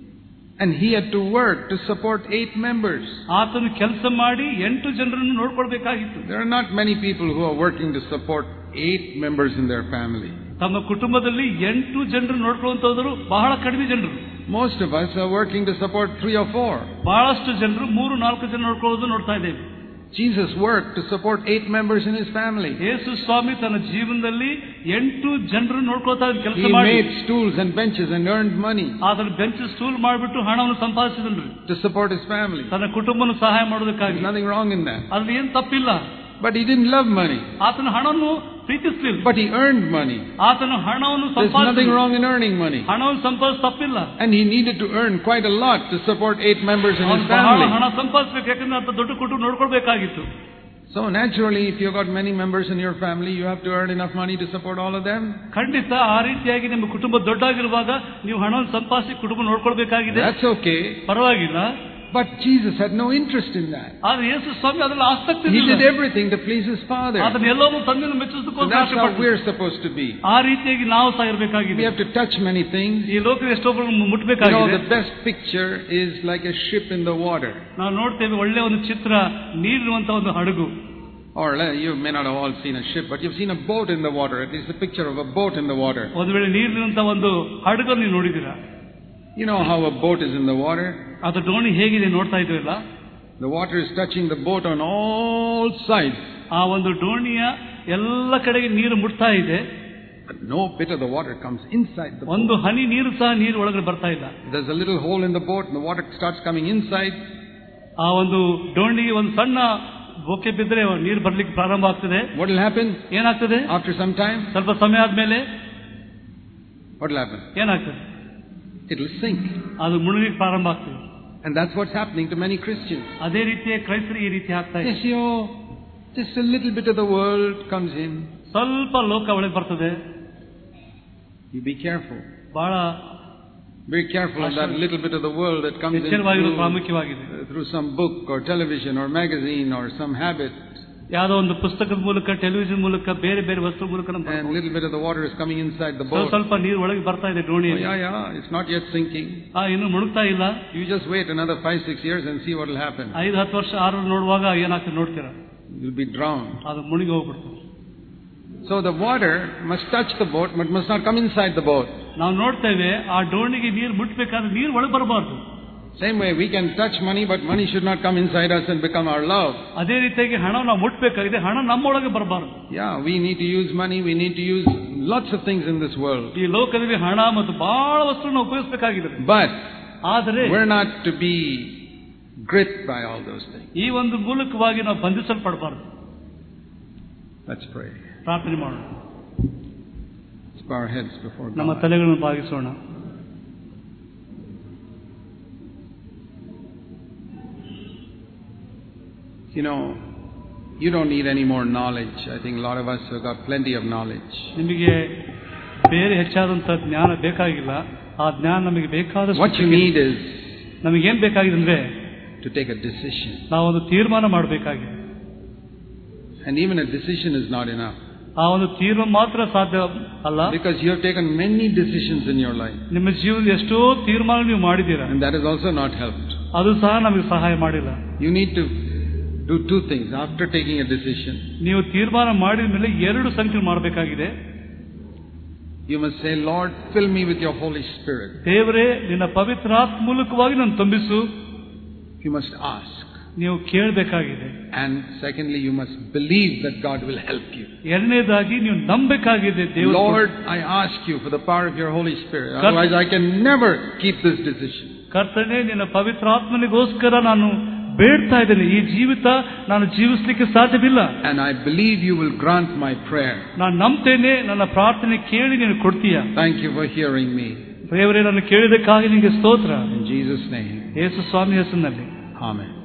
And he had to work to support eight members. ಆತನು ಕೆಲಸ ಮಾಡಿ ಎಂಟು ಜನರನ್ನು ನೋಡಿಕೊಳ್ಳಬೇಕಾಗಿತ್ತು. There are not many people who are working to support eight members in their family. ತಮ್ಮ ಕುಟುಂಬದಲ್ಲಿ ಎಂಟು ಜನರು ನೋಡಿಕೊಳ್ಳುವಂತವರು ಬಹಳ ಕಡಿಮೆ ಜನರು. Most of us are working to support three or four. ಬಹಳಷ್ಟು ಜನರು ಮೂರು ನಾಲ್ಕು ಜನ ನೋಡಿಕೊಳ್ಳೋದು ನೋಡ್ತಾ ಇದ್ದೇವೆ. Jesus worked to support eight members in his family. ಯೇಸು ಸ್ವಾಮಿ ತನ್ನ ಜೀವನದಲ್ಲಿ ಎಂಟು ಜನರು ನೋಡ್ಕೊಳ್ತಾ ಇದ್ದ ಕೆಲಸ ಮಾಡಿ. He made stools and benches and earned money. ಆತನ ಬೆಂಚ್ ಸ್ಟೂಲ್ ಮಾಡಿಬಿಟ್ಟು ಹಣವನ್ನು ಸಂಪಾದಿಸಿದನು. To support his family. ತನ್ನ ಕುಟುಂಬವನ್ನು ಸಹಾಯ ಮಾಡೋದಕ್ಕಾಗಿ. There's nothing wrong in that. ಅಲ್ಲಿ ಏನು ತಪ್ಪಿಲ್ಲ. But he didn't love money. ಆತನ ಹಣವನ್ನು ಪ್ರೀತಿಸಲಿಲ್ಲ. But he earned money. ಆತನ ಹಣವನ್ನು ಸಂಪಾದಿಸಿದ. There's nothing wrong in earning money. ಹಣವನ್ನು ಸಂಪಾದಿಸ ತಪ್ಪಿಲ್ಲ. And he needed to earn quite a lot to support eight members in his family. ಹಣ ಸಂಪಾದಿಸಬೇಕು, ಯಾಕಂದ್ರೆ ಆತ ದೊಡ್ಡ ಕುಟುಂಬ ನೋಡ್ಕೊಳ್ಬೇಕಾಗಿತ್ತು. So naturally, if you've got many members in your family, you have to earn enough money to support all of them. ಖಂಡಿತ ಆ ರೀತಿಯಾಗಿ ನಿಮ್ಮ ಕುಟುಂಬ ದೊಡ್ಡಾಗಿರುವಾಗ ನೀವು ಹಣವನ್ನು ಸಂಪಾದಿಸಿ ಕುಟುಂಬ ನೋಡ್ಕೊಳ್ಬೇಕಾಗಿದೆ. That's okay. ಪರವಾಗಿಲ್ಲ. But Jesus had no interest in that. ಆದರೆ ಯೇಸು ಸ್ವಾಮಿ ಅದರಲ್ಲಿ ಆಸಕ್ತಿ ಇಲ್ಲ. He did everything to please his Father. ಅದನ್ನ ಎಲ್ಲವನ್ನೂ ತಂದೆಯನ್ನು ಮೆಚ್ಚಿಸೋದಕ್ಕೋಸ್ಕರ ಆಸೆ ಪಟ್ಟನು. That's how we're supposed to be. ಆ ರೀತಿಯಾಗಿ ನಾವು ಸಹ ಇರಬೇಕಾಗಿದೆ. We have to touch many things. ಈ ಲೋಕದ ಎಷ್ಟೊಬ್ಬರನ್ನು ಮುಟ್ಟಬೇಕಾಗಿದೆ. You know, the best picture is like a ship in the water. ನಾವು ನೋಡ್ತೇವೆ ಒಳ್ಳೆ ಒಂದು ಚಿತ್ರ, ನೀರಿರುವಂತ ಒಂದು ಹಡಗು. Or you may not have all seen a ship, but you've seen a boat in the water. At least a picture of a boat in the water. ಒಂದು ವೇಳೆ ನೀರಿರುವಂತ ಒಂದು ಹಡಗನ್ನು ನೀವು ನೋಡಿದ್ದೀರಾ? You know how a boat is in the water? ಅದು ದೋಣಿ ಹೇಗಿದೆ ನೋಡ್ತಾ ಇದ್ದೀವಲ್ಲ? The water is touching the boat on all sides. ಆ ಒಂದು ದೋಣಿಯ ಎಲ್ಲ ಕಡೆಗೆ ನೀರು ಮುಟ್ತಾ ಇದೆ. But no bit of the water comes inside the boat. ಒಂದು ಹನಿ ನೀರು ಸಹ ನೀರು ಒಳಗಡೆ ಬರ್ತಾ ಇಲ್ಲ. There's a little hole in the boat and the water starts coming inside. ಆ ಒಂದು ದೋಣಿಗೆ ಒಂದು ಸಣ್ಣ ಬೊಕ್ಕೆ ಬಿದ್ದರೆ ನೀರು ಬರ್ಲಿಕ್ಕೆ ಪ್ರಾರಂಭ ಆಗ್ತದೆ. What will happen? ಏನಾಗ್ತದೆ? After some time? ಸ್ವಲ್ಪ ಸಮಯ ಆದ್ಮೇಲೆ what will happen? ಏನಾಗ್ತದೆ? It will sink. ಅದು ಮುಳುಗಲಿಕ್ಕೆ ಪ್ರಾರಂಭ ಆಗ್ತದೆ. And that's what's happening to many Christians. ಅದೇ ರೀತಿಯ ಕ್ರೈಸ್ತರು ಈ ರೀತಿ ಆಗ್ತಾ ಇದೆ. Yes, you just a little bit of the world comes in. ಸ್ವಲ್ಪ ಲೋಕ ಒಳಗೆ ಬರ್ತದೆ. You be careful. ಬಹಳ Very careful of that little bit of the world that comes in through, through some book or television or magazine or some habit. ಯಾವುದೋ ಒಂದು ಪುಸ್ತಕದ ಮೂಲಕ television ಮೂಲಕ ಬೇರೆ ಬೇರೆ ವಸ್ತು ಮೂಲಕ and little bit of the water is coming inside the boat. ಸ್ವಲ್ಪ ನೀರು ಒಳಗೆ ಬರ್ತಾ ಇದೆ ದೋಣಿಯಲ್ಲಿ. Yeah, yeah, it's not yet sinking. ಆ ಇನ್ನು ಮುಳುಗ್ತಾ ಇಲ್ಲ. You just wait another five six years and see what will happen. ಐದು ಹತ್ತು ವರ್ಷ ಆರು ನೋಡುವಾಗ ಏನಾಗ್ತದೆ ನೋಡ್ತೀರಾ? You'll be drowned. ಅದು ಮುಳುಗಿ ಹೋಗ್ಬಿಡ್ತದೆ. So the water must touch the boat but must not come inside the boat. ನಾವು ನೋಡ್ತೇವೆ ಆ ದೋಣಿಗೆ ನೀರು ಮುಟ್ಟಬೇಕಾದ್ರೆ ನೀರು ಒಳಗೆ ಬರಬಾರದು. Same way we can touch money but money should not come inside us and become our love. ಅದೇ ರೀತಿಯಾಗಿ ಹಣ ನಾವು ಮುಟ್ಟಬೇಕಾಗಿದೆ, ಹಣ ನಮ್ಮೊಳಗೆ ಬರಬಾರದು. Yeah, we need to use money, we need to use lots of things in this world. ಈ ಲೋಕದಲ್ಲಿ ಹಣ ಮತ್ತು ಬಹಳ ವಸ್ತುಗಳನ್ನು ಉಪಯೋಗಿಸಬೇಕಾಗಿದೆ. But ಆದರೆ we're not to be gripped by all those things. ಈ ಒಂದು ಮೂಲಕವಾಗಿ ನಾವು ಬಂಧಿಸಲ್ಪಡಬಾರದು. Let's pray. ಪ್ರಾರ್ಥನೆ ಮಾಡೋಣ. Let's bow our heads before God. ನಮ್ಮ ತಲೆಗಳನ್ನು ಬಾಗಿಸೋಣ. You know, you don't need any more knowledge. I think a lot of us have got plenty of knowledge. ನಿಮಗೆ ಬೇರೆ ಹೆಚ್ಚಾದಂತ ಜ್ಞಾನ ಬೇಕಾಗಿಲ್ಲ. ಆ ಜ್ಞಾನ ನಮಗೆ ಬೇಕಾದಷ್ಟು. What you need is ನಮಗೆ ಏನು ಬೇಕಾಗಿದೆ ಅಂದ್ರೆ to take a decision. ನಾವು ಒಂದು ತೀರ್ಮಾನ ಮಾಡಬೇಕಾಗಿದೆ. And even a decision is not enough. ಆ ಒಂದು ತೀರ್ಮಾನ ಮಾತ್ರ ಸಾಧ್ಯ ಅಲ್ಲ. Because you have taken many decisions in your life. ನಿಮ್ಮ ಜೀವನದಲ್ಲಿ ಎಷ್ಟೋ ತೀರ್ಮಾನ ನೀವು ಮಾಡಿದ್ದೀರಾ. And that has also not helped. ಅದು ಸಹ ನಮಗೆ ಸಹಾಯ ಮಾಡಿಲ್ಲ. You need to do two things after taking a decision. ನೀವು ತೀರ್ಮಾನ ಮಾಡಿದ ಮೇಲೆ ಎರಡು ಸಂಗತಿ ಮಾಡಬೇಕಾಗಿದೆ. You must say, Lord, fill me with your Holy Spirit. ದೇವರೇ ನಿನ್ನ ಪವಿತ್ರಾತ್ಮ ಮೂಲಕವಾಗಿ ನಾನು ತುಂಬಿಸು. You must ask. ನೀವು ಕೇಳಬೇಕಾಗಿದೆ. And secondly, you must believe that God will help you. ಎರಡನೇದಾಗಿ ನೀವು ನಂಬಬೇಕಾಗಿದೆ ದೇವರು. Lord, I ask you for the power of your Holy Spirit. Otherwise I can never keep this decision. ಕರ್ತನೇ ನಿನ್ನ ಪವಿತ್ರಾತ್ಮನಿಗೋಸ್ಕರ ನಾನು ಬೇಡ್ತಾ ಇದ್ದೇನೆ. ಈ ಜೀವಿತ ನಾನು ಜೀವಿಸಲಿಕ್ಕೆ ಸಾಧ್ಯವಿಲ್ಲ. And I believe you will grant my prayer. ನಾನು ನಂಬ್ತೇನೆ ನನ್ನ ಪ್ರಾರ್ಥನೆ ಕೇಳಿ ನೀನು ಕೊಡ್ತೀಯಾ. Thank you for hearing me. ದೇವರೇ ನಾನು ಕೇಳಿದಕ್ಕಾಗಿ ನಿಮಗೆ ಸ್ತೋತ್ರ. In Jesus' name. ಯೇಸು ಸ್ವಾಮಿ ಹೆಸರಿನಲ್ಲಿ. Amen.